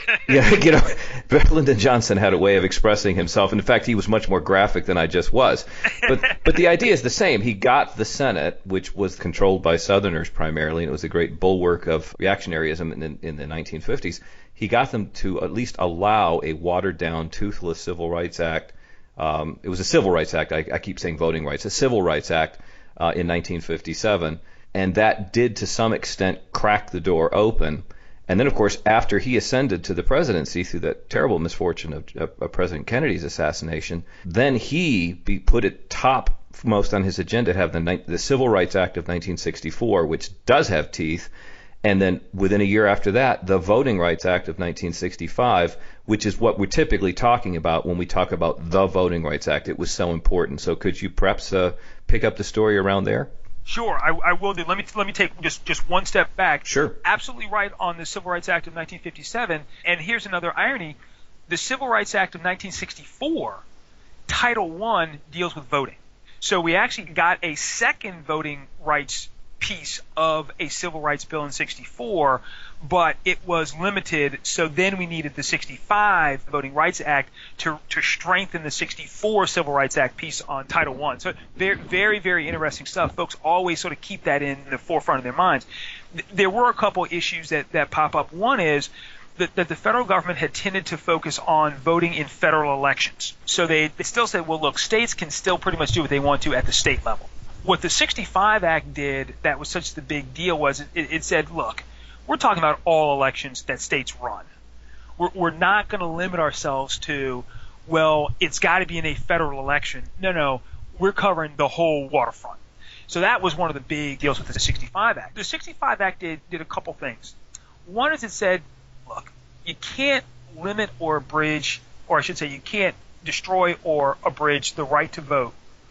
Lyndon Johnson had a way of expressing himself. In fact, he was much more graphic than I just was. But the idea is the same. He got the Senate, which was controlled by Southerners primarily, and it was a great bulwark of reactionaryism in the 1950s. He got them to at least allow a watered-down, toothless Civil Rights Act. It was a Civil Rights Act. I keep saying voting rights. A Civil Rights Act in 1957. And that did, to some extent, crack the door open. And then, of course, after he ascended to the presidency through that terrible misfortune of President Kennedy's assassination, then he put it topmost on his agenda to have the Civil Rights Act of 1964, which does have teeth. And then within a year after that, the Voting Rights Act of 1965, which is what we're typically talking about when we talk about the Voting Rights Act. It was so important. So could you perhaps pick up the story around there? Sure, I will do. Let me take just one step back. Sure. Absolutely right on the Civil Rights Act of 1957. And here's another irony. The Civil Rights Act of 1964, Title I, deals with voting. So we actually got a second voting rights piece of a civil rights bill in 64, but it was limited, so then we needed the 65 Voting Rights Act to strengthen the 64 Civil Rights Act piece on Title I. So very, very, very interesting stuff. Folks always sort of keep that in the forefront of their minds. There were a couple issues that pop up. One is that the federal government had tended to focus on voting in federal elections. So they still said, well, look, states can still pretty much do what they want to at the state level. What the 65 Act did that was such the big deal was it said, look, we're talking about all elections that states run. We're not going to limit ourselves to, well, it's got to be in a federal election. No, we're covering the whole waterfront. So that was one of the big deals with the 65 Act. The 65 Act did a couple things. One is it said, look, you can't limit or abridge, or I should say you can't destroy or abridge the right to vote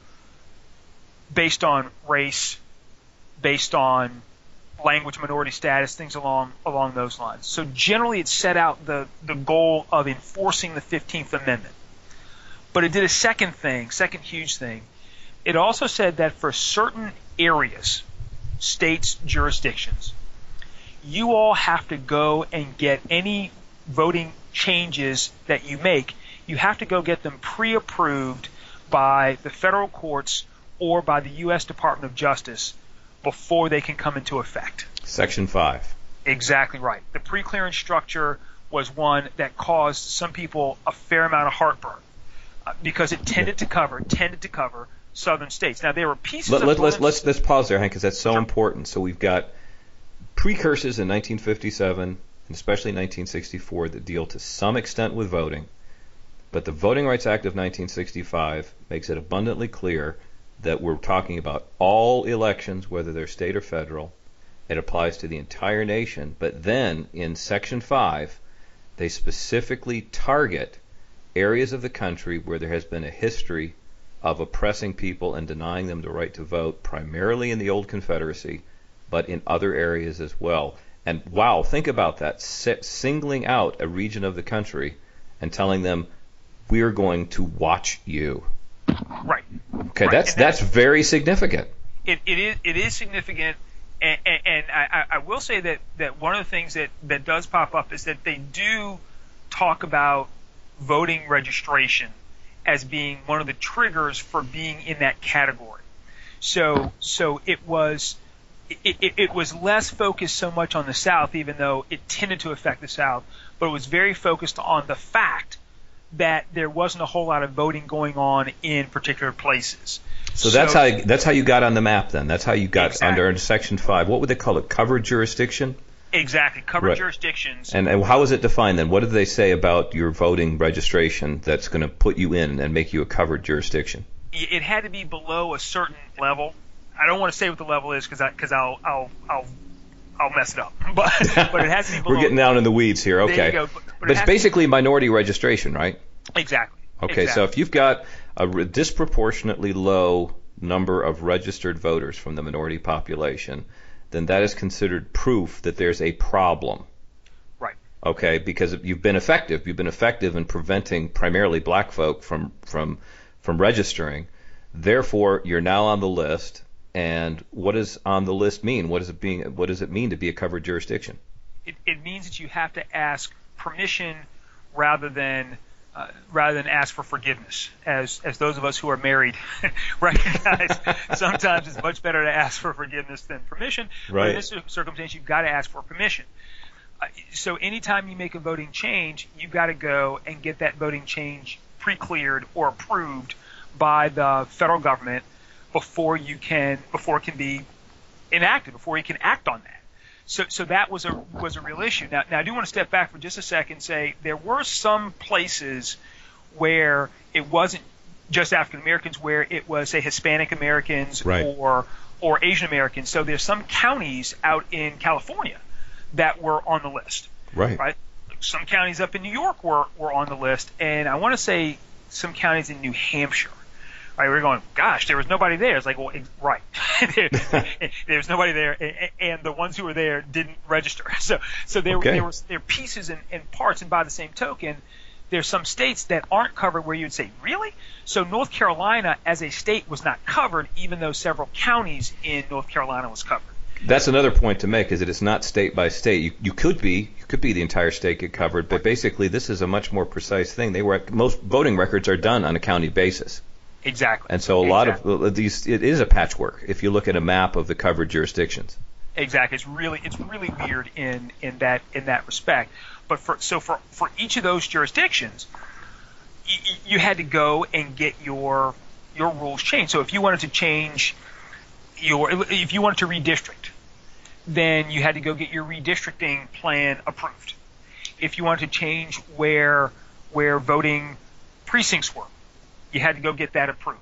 based on race, based on language minority status, things along those lines. So generally it set out the goal of enforcing the 15th Amendment. But it did a second huge thing. It also said that for certain areas, states, jurisdictions, you all have to go and get any voting changes that you make, you have to go get them pre-approved by the federal courts or by the U.S. Department of Justice before they can come into effect. Section 5. Exactly right. The pre-clearance structure was one that caused some people a fair amount of heartburn because it tended to cover southern states. Now there were pieces of let's pause there, Hank, because that's so important. So we've got precursors in 1957 and especially 1964 that deal to some extent with voting, but the Voting Rights Act of 1965 makes it abundantly clear that we're talking about all elections, whether they're state or federal. It applies to the entire nation. But then in Section 5, they specifically target areas of the country where there has been a history of oppressing people and denying them the right to vote, primarily in the old Confederacy, but in other areas as well. And wow, think about that, singling out a region of the country and telling them, we're going to watch you. Right. Okay, right. That's very significant. It is significant, and I will say that one of the things that does pop up is that they do talk about voting registration as being one of the triggers for being in that category. So it was less focused so much on the South, even though it tended to affect the South, but it was very focused on the fact that there wasn't a whole lot of voting going on in particular places. So that's how you got on the map then. That's how you got under Section 5. What would they call it? Covered jurisdiction? Exactly, covered jurisdictions. And how is it defined then? What did they say about your voting registration that's going to put you in and make you a covered jurisdiction? It had to be below a certain level. I don't want to say what the level is because I'll mess it up. But it has to be below. We're getting down in the weeds here. Okay. There you go. But it's basically minority registration, right? Exactly. Okay, so if you've got a disproportionately low number of registered voters from the minority population, then that is considered proof that there's a problem. Right. Okay, because you've been effective. You've been effective in preventing primarily black folk from registering. Therefore, you're now on the list. And what does on the list mean? What does it mean to be a covered jurisdiction? It means that you have to ask permission rather than ask for forgiveness. As those of us who are married recognize, sometimes it's much better to ask for forgiveness than permission. Right. But in this circumstance, you've got to ask for permission. So anytime you make a voting change, you've got to go and get that voting change pre-cleared or approved by the federal government before it can be enacted, before you can act on that. So that was a real issue. Now I do want to step back for just a second and say there were some places where it wasn't just African Americans, where it was, say, Hispanic Americans or Asian Americans. So there's some counties out in California that were on the list. Right. Some counties up in New York were on the list, and I want to say some counties in New Hampshire. Right, we're going, gosh, there was nobody there. It's like, well, right. There was nobody there, and the ones who were there didn't register. So there are pieces and parts, and by the same token, there's some states that aren't covered where you would say, really? So North Carolina as a state was not covered, even though several counties in North Carolina was covered. That's another point to make, is that it's not state by state. You could be the entire state get covered, but basically this is a much more precise thing. Most voting records are done on a county basis. Exactly. And so a lot of these, it is a patchwork if you look at a map of the covered jurisdictions. Exactly. It's really weird in that respect. But for each of those jurisdictions, you had to go and get your rules changed. So if you wanted to change if you wanted to redistrict, then you had to go get your redistricting plan approved. If you wanted to change where voting precincts were, you had to go get that approved.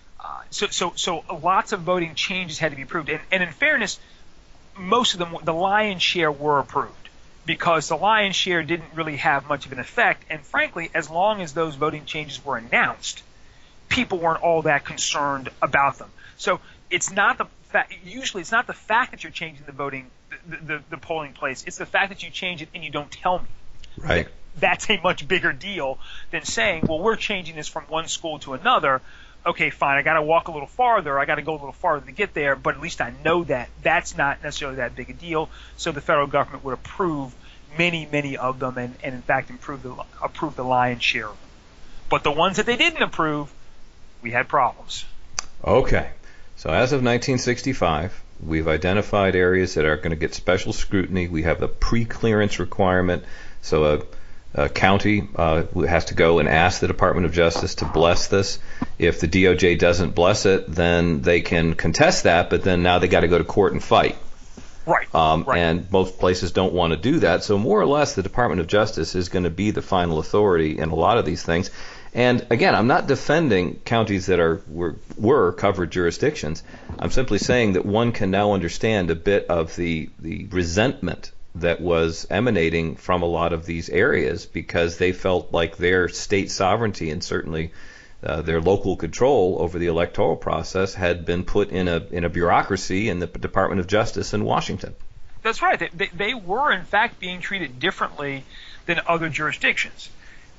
So lots of voting changes had to be approved. And in fairness, most of them, the lion's share, were approved. because the lion's share didn't really have much of an effect. And frankly, as long as those voting changes were announced, people weren't all that concerned about them. So it's not the fact. Usually, it's not the fact that you're changing the voting, the polling place. It's the fact that you change it and you don't tell me. Right. That's a much bigger deal than saying, well, we're changing this from one school to another. Okay, fine. I got to walk a little farther. I got to go a little farther to get there, but at least I know that that's not necessarily that big a deal. So the federal government would approve many of them, and in fact approve the lion's share of them. But the ones that they didn't approve, we had problems. Okay. So as of 1965, we've identified areas that are going to get special scrutiny. We have the pre-clearance requirement. So a county has to go and ask the Department of Justice to bless this. If the DOJ doesn't bless it, then they can contest that, but then now they got to go to court and fight. Right. And most places don't want to do that. So more or less, the Department of Justice is going to be the final authority in a lot of these things. And again, I'm not defending counties that were covered jurisdictions. I'm simply saying that one can now understand a bit of the resentment that was emanating from a lot of these areas because they felt like their state sovereignty and certainly their local control over the electoral process had been put in a bureaucracy in the Department of Justice in Washington. That's right. They were, in fact, being treated differently than other jurisdictions.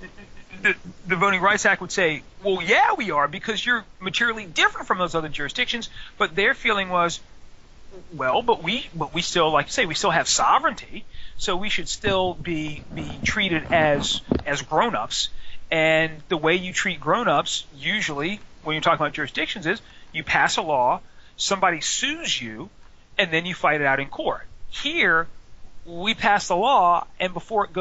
The Voting Rights Act would say, well, yeah, we are, because you're materially different from those other jurisdictions. But their feeling was, well, but we still, like you say, we still have sovereignty, so we should still be treated as grown-ups. And the way you treat grown-ups, usually, when you're talking about jurisdictions, is you pass a law, somebody sues you, and then you fight it out in court. Here, we pass the law, and before it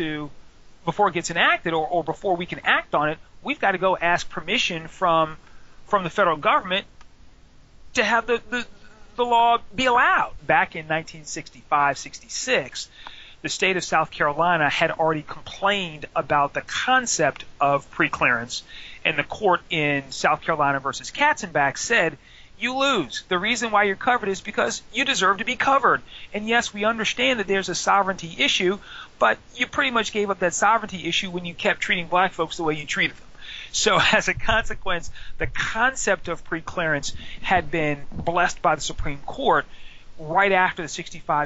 gets enacted or before we can act on it, we've got to go ask permission from the federal government to have the law be allowed. Back in 1965-66, the state of South Carolina had already complained about the concept of preclearance, and the court in South Carolina versus Katzenbach said, you lose. The reason why you're covered is because you deserve to be covered. And yes, we understand that there's a sovereignty issue, but you pretty much gave up that sovereignty issue when you kept treating black folks the way you treated them. So as a consequence, the concept of preclearance had been blessed by the Supreme Court right after the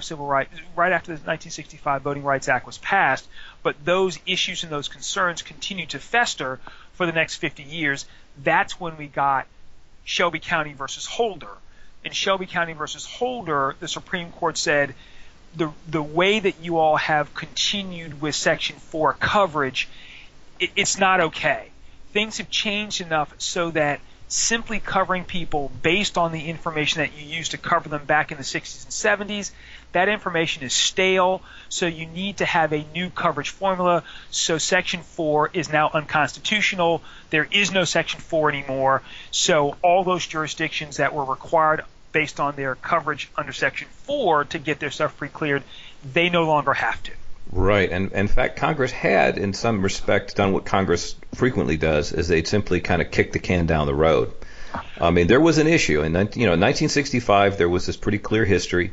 1965 Voting Rights Act was passed, but those issues and those concerns continued to fester for the next 50 years. That's when we got Shelby County versus Holder. In Shelby County versus Holder, the Supreme Court said the way that you all have continued with Section 4 coverage, it's not okay. Things have changed enough so that simply covering people based on the information that you used to cover them back in the 60s and 70s, that information is stale, so you need to have a new coverage formula. So Section 4 is now unconstitutional. There is no Section 4 anymore. So all those jurisdictions that were required based on their coverage under Section 4 to get their stuff pre-cleared, they no longer have to. Right, and in fact, Congress had, in some respect, done what Congress frequently does, is they'd simply kind of kick the can down the road. I mean, there was an issue in 1965. There was this pretty clear history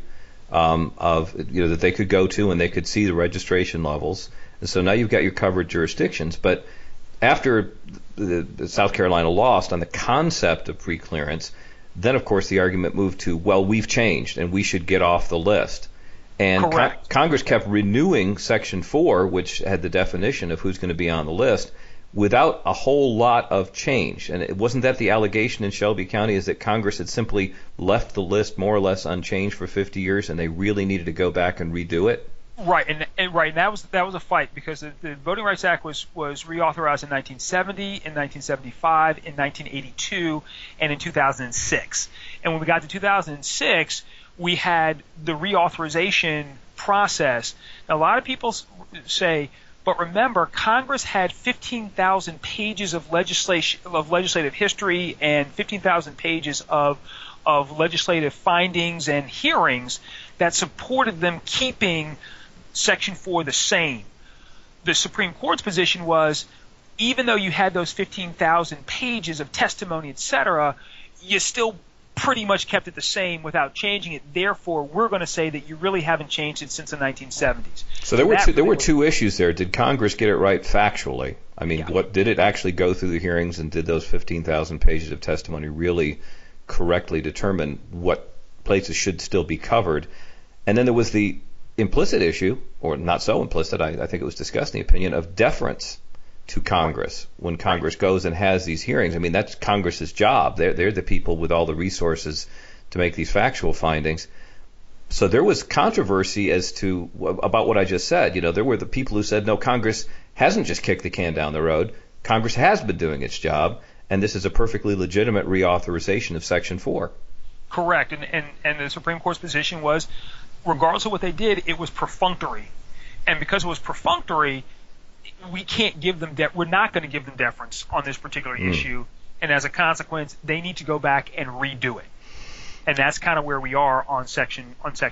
of that they could go to, and they could see the registration levels. And so now you've got your covered jurisdictions. But after the South Carolina lost on the concept of preclearance, then of course the argument moved to, well, we've changed and we should get off the list. And Congress kept renewing Section 4, which had the definition of who's going to be on the list, without a whole lot of change. And it wasn't that the allegation in Shelby County is that Congress had simply left the list more or less unchanged for 50 years and they really needed to go back and redo it? Right, and that was a fight because the Voting Rights Act was reauthorized in 1970, in 1975, in 1982, and in 2006. And when we got to 2006, we had the reauthorization process. Now, a lot of people say, but remember, Congress had 15,000 pages of legislative history and 15,000 pages of legislative findings and hearings that supported them keeping Section 4 the same. The Supreme Court's position was, even though you had those 15,000 pages of testimony, etc., you still pretty much kept it the same without changing it. Therefore, we're going to say that you really haven't changed it since the 1970s. So there were two issues there. Did Congress get it right factually? I mean, what did it actually go through the hearings, and did those 15,000 pages of testimony really correctly determine what places should still be covered? And then there was the implicit issue, or not so implicit, I think it was discussed in the opinion, of deference to Congress when Congress goes and has these hearings. I mean, that's Congress's job. They're the people with all the resources to make these factual findings. So there was controversy about what I just said. There were the people who said, no, Congress hasn't just kicked the can down the road. Congress has been doing its job, and this is a perfectly legitimate reauthorization of Section 4. Correct. And the Supreme Court's position was, regardless of what they did, it was perfunctory. And because it was perfunctory, we can't give them we're not going to give them deference on this particular issue, and as a consequence, they need to go back and redo it. And that's kind of where we are on Section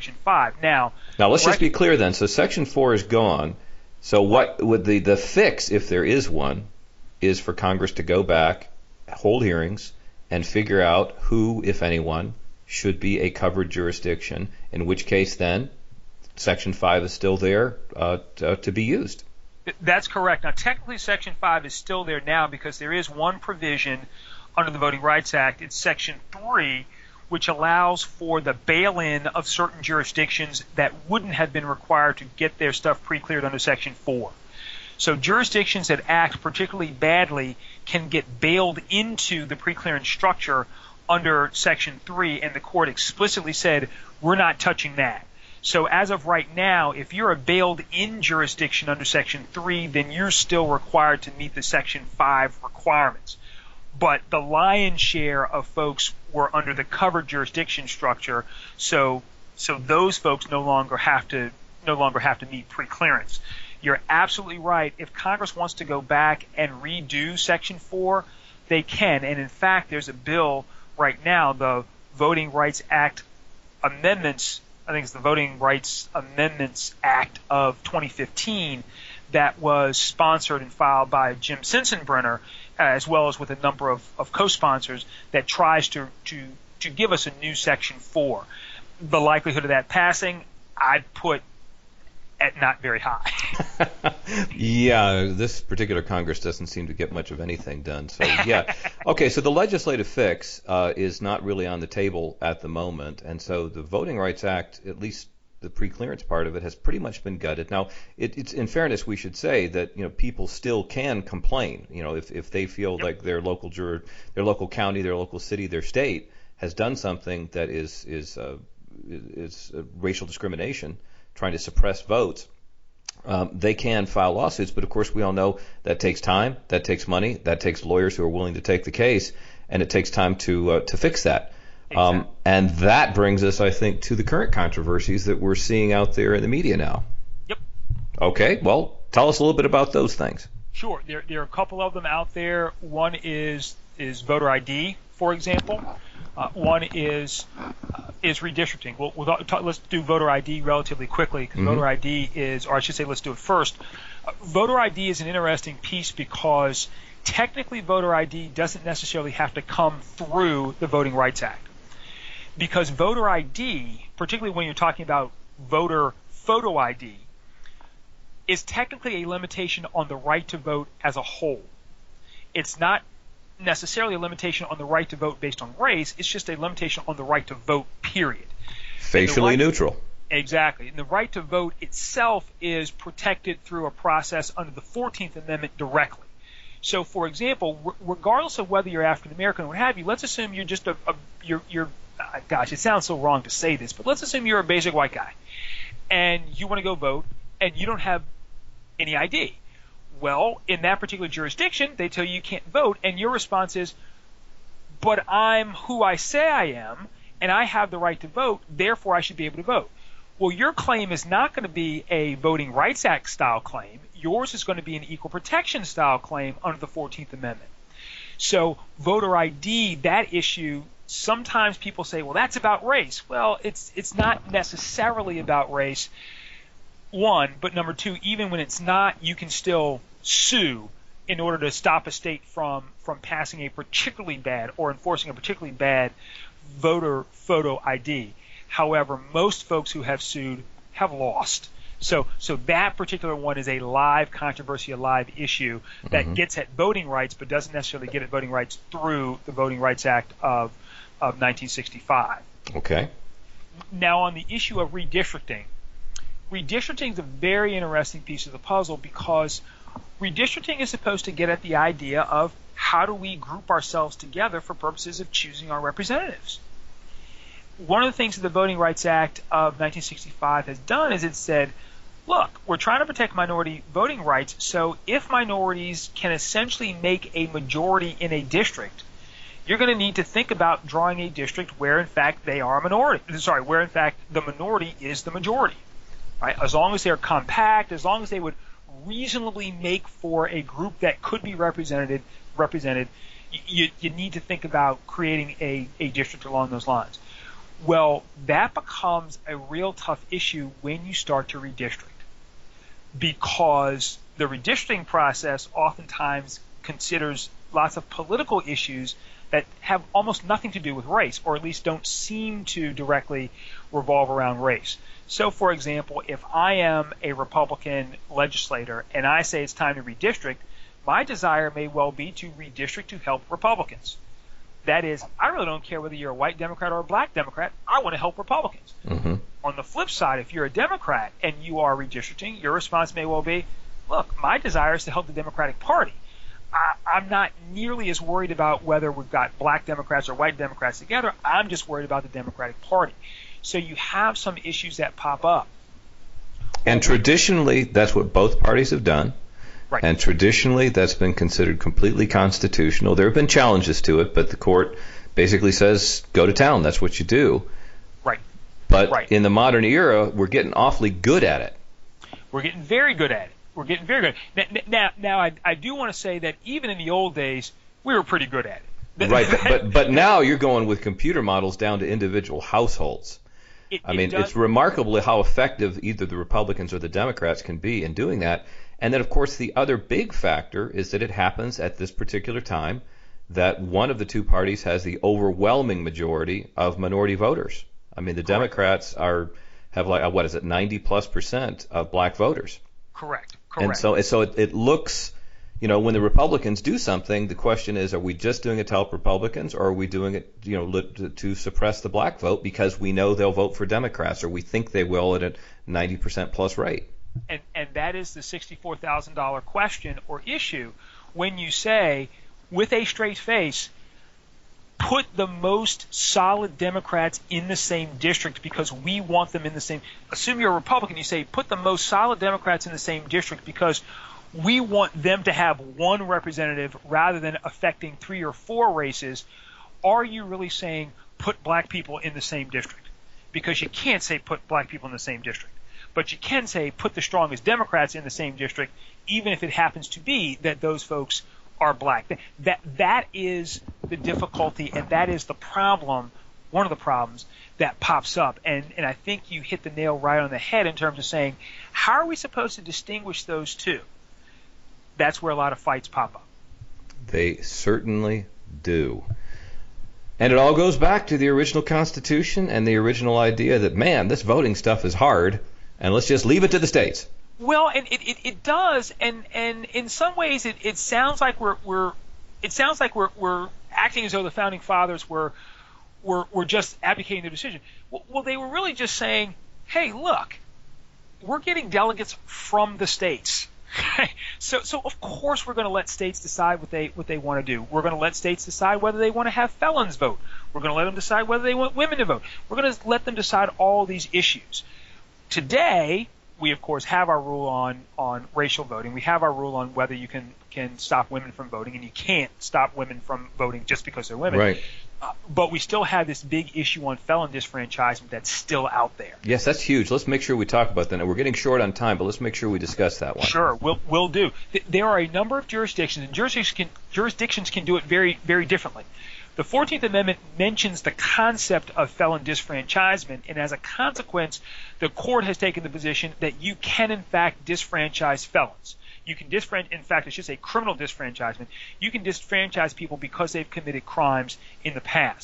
5. Now let's just be clear then. So Section 4 is gone. So what would the fix, if there is one, is for Congress to go back, hold hearings, and figure out who, if anyone, should be a covered jurisdiction, in which case then Section 5 is still there to be used. That's correct. Now, technically, Section 5 is still there now because there is one provision under the Voting Rights Act. It's Section 3, which allows for the bail-in of certain jurisdictions that wouldn't have been required to get their stuff pre-cleared under Section 4. So jurisdictions that act particularly badly can get bailed into the pre-clearance structure under Section 3, and the court explicitly said, we're not touching that. So as of right now, if you're a bailed-in jurisdiction under Section 3, then you're still required to meet the Section 5 requirements. But the lion's share of folks were under the covered jurisdiction structure, so those folks no longer have to meet pre-clearance. You're absolutely right. If Congress wants to go back and redo Section 4, they can. And in fact, there's a bill right now, the Voting Rights Act amendments. I think it's the Voting Rights Amendments Act of 2015 that was sponsored and filed by Jim Sensenbrenner, as well as with a number of co-sponsors, that tries to give us a new Section 4. The likelihood of that passing, I'd put at not very high. Yeah, this particular Congress doesn't seem to get much of anything done. So, yeah. Okay, so the legislative fix is not really on the table at the moment. And so the Voting Rights Act, at least the pre-clearance part of it, has pretty much been gutted. Now, it's in fairness, we should say that people still can complain. If they feel like their local county, their local city, their state has done something that is racial discrimination, trying to suppress votes, they can file lawsuits. But of course, we all know that takes time, that takes money, that takes lawyers who are willing to take the case, and it takes time to fix that. Exactly. And that brings us, I think, to the current controversies that we're seeing out there in the media now. Yep. Okay, well, tell us a little bit about those things. Sure. There are a couple of them out there. One is voter ID, for example. One is redistricting. Let's do voter ID relatively quickly, because voter ID is, or I should say, let's do it first. Voter ID is an interesting piece because technically voter ID doesn't necessarily have to come through the Voting Rights Act, because voter ID, particularly when you're talking about voter photo ID, is technically a limitation on the right to vote as a whole. It's not necessarily a limitation on the right to vote based on race. It's just a limitation on the right to vote, period. Facially neutral. Exactly. And the right to vote itself is protected through a process under the 14th Amendment directly. So, for example, regardless of whether you're African American or what have you, let's assume you're just gosh, it sounds so wrong to say this, but let's assume you're a basic white guy and you want to go vote and you don't have any ID. Well, in that particular jurisdiction, they tell you can't vote, and your response is, but I'm who I say I am, and I have the right to vote, therefore I should be able to vote. Well, your claim is not going to be a Voting Rights Act style claim. Yours is going to be an equal protection style claim under the 14th Amendment. So voter ID, that issue, sometimes people say, well, that's about race. Well, it's not necessarily about race. One, but number two, even when it's not, you can still sue in order to stop a state from passing a particularly bad or enforcing a particularly bad voter photo ID. However, most folks who have sued have lost. So that particular one is a live controversy, a live issue that gets at voting rights, but doesn't necessarily get at voting rights through the Voting Rights Act of 1965. Okay. Now, on the issue of redistricting is a very interesting piece of the puzzle, because redistricting is supposed to get at the idea of how do we group ourselves together for purposes of choosing our representatives. One of the things that the Voting Rights Act of 1965 has done is it said, look, we're trying to protect minority voting rights, so if minorities can essentially make a majority in a district, you're going to need to think about drawing a district where, in fact, they are a minority. Sorry, where, in fact, the minority is the majority. Right? As long as they're compact, as long as they would reasonably make for a group that could be represented, you need to think about creating a district along those lines. Well, that becomes a real tough issue when you start to redistrict, because the redistricting process oftentimes considers lots of political issues that have almost nothing to do with race, or at least don't seem to directly revolve around race. So, for example, if I am a Republican legislator and I say it's time to redistrict, my desire may well be to redistrict to help Republicans. That is, I really don't care whether you're a white Democrat or a black Democrat. I want to help Republicans. Mm-hmm. On the flip side, if you're a Democrat and you are redistricting, your response may well be, look, my desire is to help the Democratic Party. I'm not nearly as worried about whether we've got black Democrats or white Democrats together. I'm just worried about the Democratic Party. So you have some issues that pop up. And traditionally, that's what both parties have done. Right. And traditionally, that's been considered completely constitutional. There have been challenges to it, but the court basically says, go to town. That's what you do. Right. But in the modern era, we're getting awfully good at it. We're getting very good at it. We're getting very good. Now I do want to say that even in the old days, we were pretty good at it. Right, but now you're going with computer models down to individual households. It's remarkable how effective either the Republicans or the Democrats can be in doing that. And then, of course, the other big factor is that it happens at this particular time that one of the two parties has the overwhelming majority of minority voters. I mean, the Democrats have 90+% of black voters. Correct. And so it looks, when the Republicans do something, the question is, are we just doing it to help Republicans, or are we doing it, to suppress the black vote because we know they'll vote for Democrats, or we think they will at a 90% plus rate? And that is the $64,000 question or issue when you say, with a straight face, put the most solid Democrats in the same district because we want them in the same. Assume you're a Republican, you say, put the most solid Democrats in the same district because we want them to have one representative rather than affecting 3 or 4 races. Are you really saying put black people in the same district? Because you can't say put black people in the same district. But you can say put the strongest Democrats in the same district, even if it happens to be that those folks are black. That is the difficulty, and that is the problem, one of the problems that pops up. And I think you hit the nail right on the head in terms of saying, how are we supposed to distinguish those two? That's where a lot of fights pop up. They certainly do. And it all goes back to the original Constitution and the original idea that, man, this voting stuff is hard, and let's just leave it to the states. Well, and it does, and in some ways it sounds like we're acting as though the founding fathers were just abdicating their decision. Well, they were really just saying, hey, look, we're getting delegates from the states. So of course we're going to let states decide what they want to do. We're going to let states decide whether they want to have felons vote. We're going to let them decide whether they want women to vote. We're going to let them decide all these issues. Today, we of course have our rule on racial voting. We have our rule on whether you can stop women from voting, and you can't stop women from voting just because they're women. Right. But we still have this big issue on felon disfranchisement that's still out there. Yes, that's huge. Let's make sure we talk about that. We're getting short on time, but let's make sure we discuss that one. Sure, we'll do. There are a number of jurisdictions, and jurisdictions can do it very, very differently. The 14th Amendment mentions the concept of felon disfranchisement, and as a consequence, the court has taken the position that you can, in fact, disfranchise felons. You can in fact, I should say criminal disfranchisement. You can disfranchise people because they've committed crimes in the past.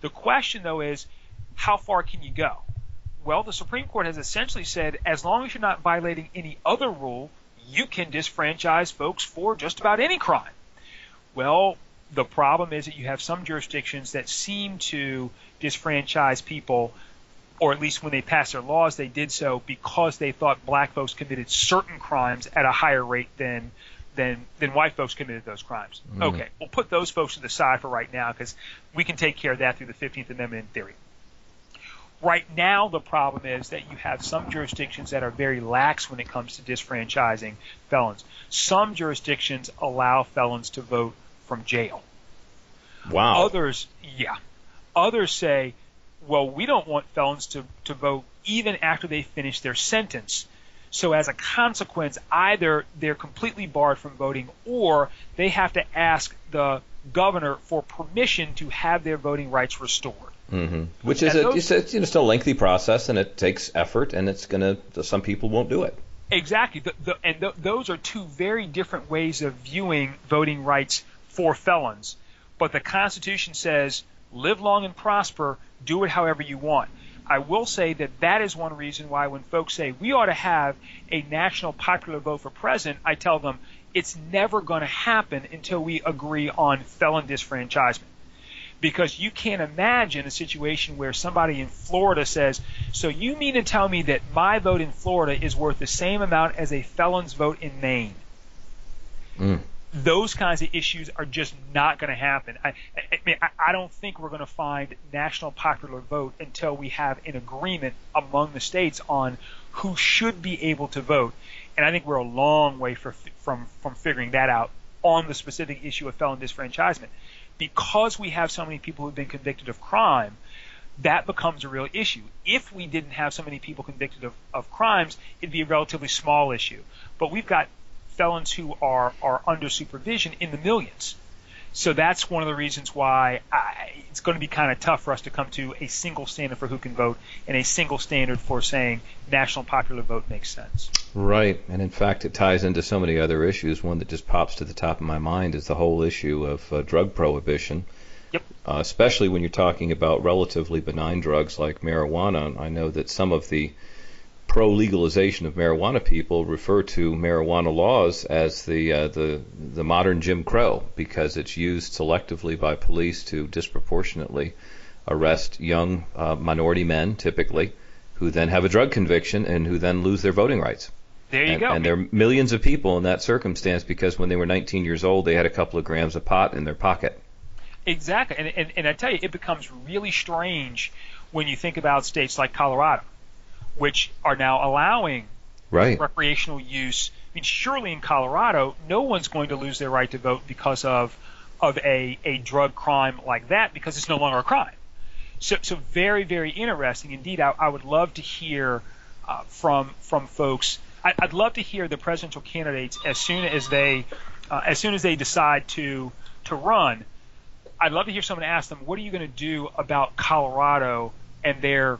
The question, though, is how far can you go? Well, the Supreme Court has essentially said as long as you're not violating any other rule, you can disfranchise folks for just about any crime. Well, the problem is that you have some jurisdictions that seem to disfranchise people, or at least when they passed their laws, they did so because they thought black folks committed certain crimes at a higher rate than white folks committed those crimes. Okay, we'll put those folks to the side for right now because we can take care of that through the 15th Amendment in theory. Right now, the problem is that you have some jurisdictions that are very lax when it comes to disfranchising felons. Some jurisdictions allow felons to vote from jail. Wow. Others say, well, we don't want felons to vote even after they finish their sentence. So as a consequence, either they're completely barred from voting or they have to ask the governor for permission to have their voting rights restored. Mm-hmm. Which is it's a lengthy process, and it takes effort, and some people won't do it. Exactly. Those are two very different ways of viewing voting rights for felons. But the Constitution says, live long and prosper, do it however you want. I will say that is one reason why when folks say we ought to have a national popular vote for president, I tell them it's never going to happen until we agree on felon disfranchisement. Because you can't imagine a situation where somebody in Florida says, so you mean to tell me that my vote in Florida is worth the same amount as a felon's vote in Maine? Those kinds of issues are just not going to happen. I don't think we're going to find national popular vote until we have an agreement among the states on who should be able to vote. And I think we're a long way from figuring that out on the specific issue of felon disfranchisement. Because we have so many people who've been convicted of crime, that becomes a real issue. If we didn't have so many people convicted of crimes, it'd be a relatively small issue. But we've got felons who are under supervision in the millions. So that's one of the reasons why it's going to be kind of tough for us to come to a single standard for who can vote and a single standard for saying national popular vote makes sense. Right. And in fact, it ties into so many other issues. One that just pops to the top of my mind is the whole issue of drug prohibition. Yep. Especially when you're talking about relatively benign drugs like marijuana. I know that some of the pro-legalization of marijuana people refer to marijuana laws as the modern Jim Crow because it's used selectively by police to disproportionately arrest young minority men, typically, who then have a drug conviction and who then lose their voting rights. There you go. And there are millions of people in that circumstance because when they were 19 years old, they had a couple of grams of pot in their pocket. Exactly. And I tell you, it becomes really strange when you think about states like Colorado, which are now allowing recreational use. I mean, surely in Colorado, no one's going to lose their right to vote because of a drug crime like that because it's no longer a crime. So very, very interesting. Indeed, I would love to hear from folks. I'd love to hear the presidential candidates as soon as they decide to run. I'd love to hear someone ask them, what are you going to do about Colorado and their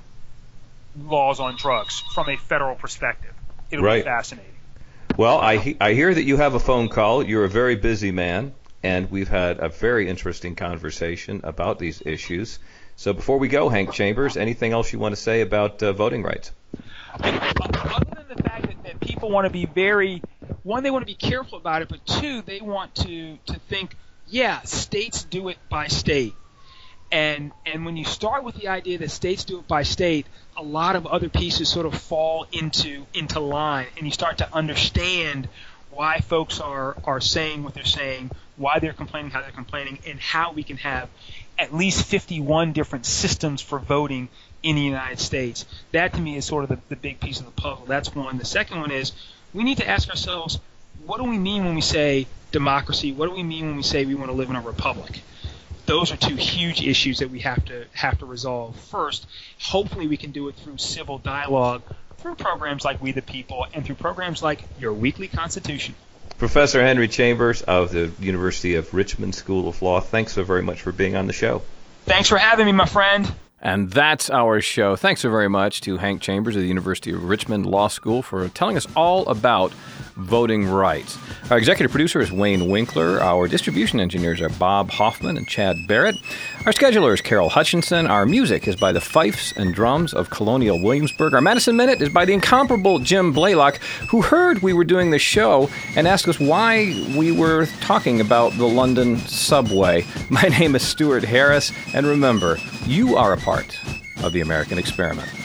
laws on drugs from a federal perspective? It'll be fascinating. Well, I hear that you have a phone call. You're a very busy man, and we've had a very interesting conversation about these issues. So before we go, Hank Chambers, anything else you want to say about voting rights? Other than the fact that people want to be one, they want to be careful about it, but two, they want to think, yeah, states do it by state. And when you start with the idea that states do it by state, a lot of other pieces sort of fall into line, and you start to understand why folks are saying what they're saying, why they're complaining, how they're complaining, and how we can have at least 51 different systems for voting in the United States. That to me is sort of the big piece of the puzzle. That's one. The second one is we need to ask ourselves, what do we mean when we say democracy? What do we mean when we say we want to live in a republic? Those are two huge issues that we have to resolve first. Hopefully we can do it through civil dialogue, through programs like We the People, and through programs like Your Weekly Constitution. Professor Henry Chambers of the University of Richmond School of Law, thanks so very much for being on the show. Thanks for having me, my friend. And that's our show. Thanks so very much to Hank Chambers of the University of Richmond Law School for telling us all about voting rights. Our executive producer is Wayne Winkler. Our distribution engineers are Bob Hoffman and Chad Barrett. Our scheduler is Carol Hutchinson. Our music is by the Fifes and Drums of Colonial Williamsburg. Our Madison Minute is by the incomparable Jim Blaylock, who heard we were doing the show and asked us why we were talking about the London subway. My name is Stuart Harris, and remember, you are a part of the American experiment.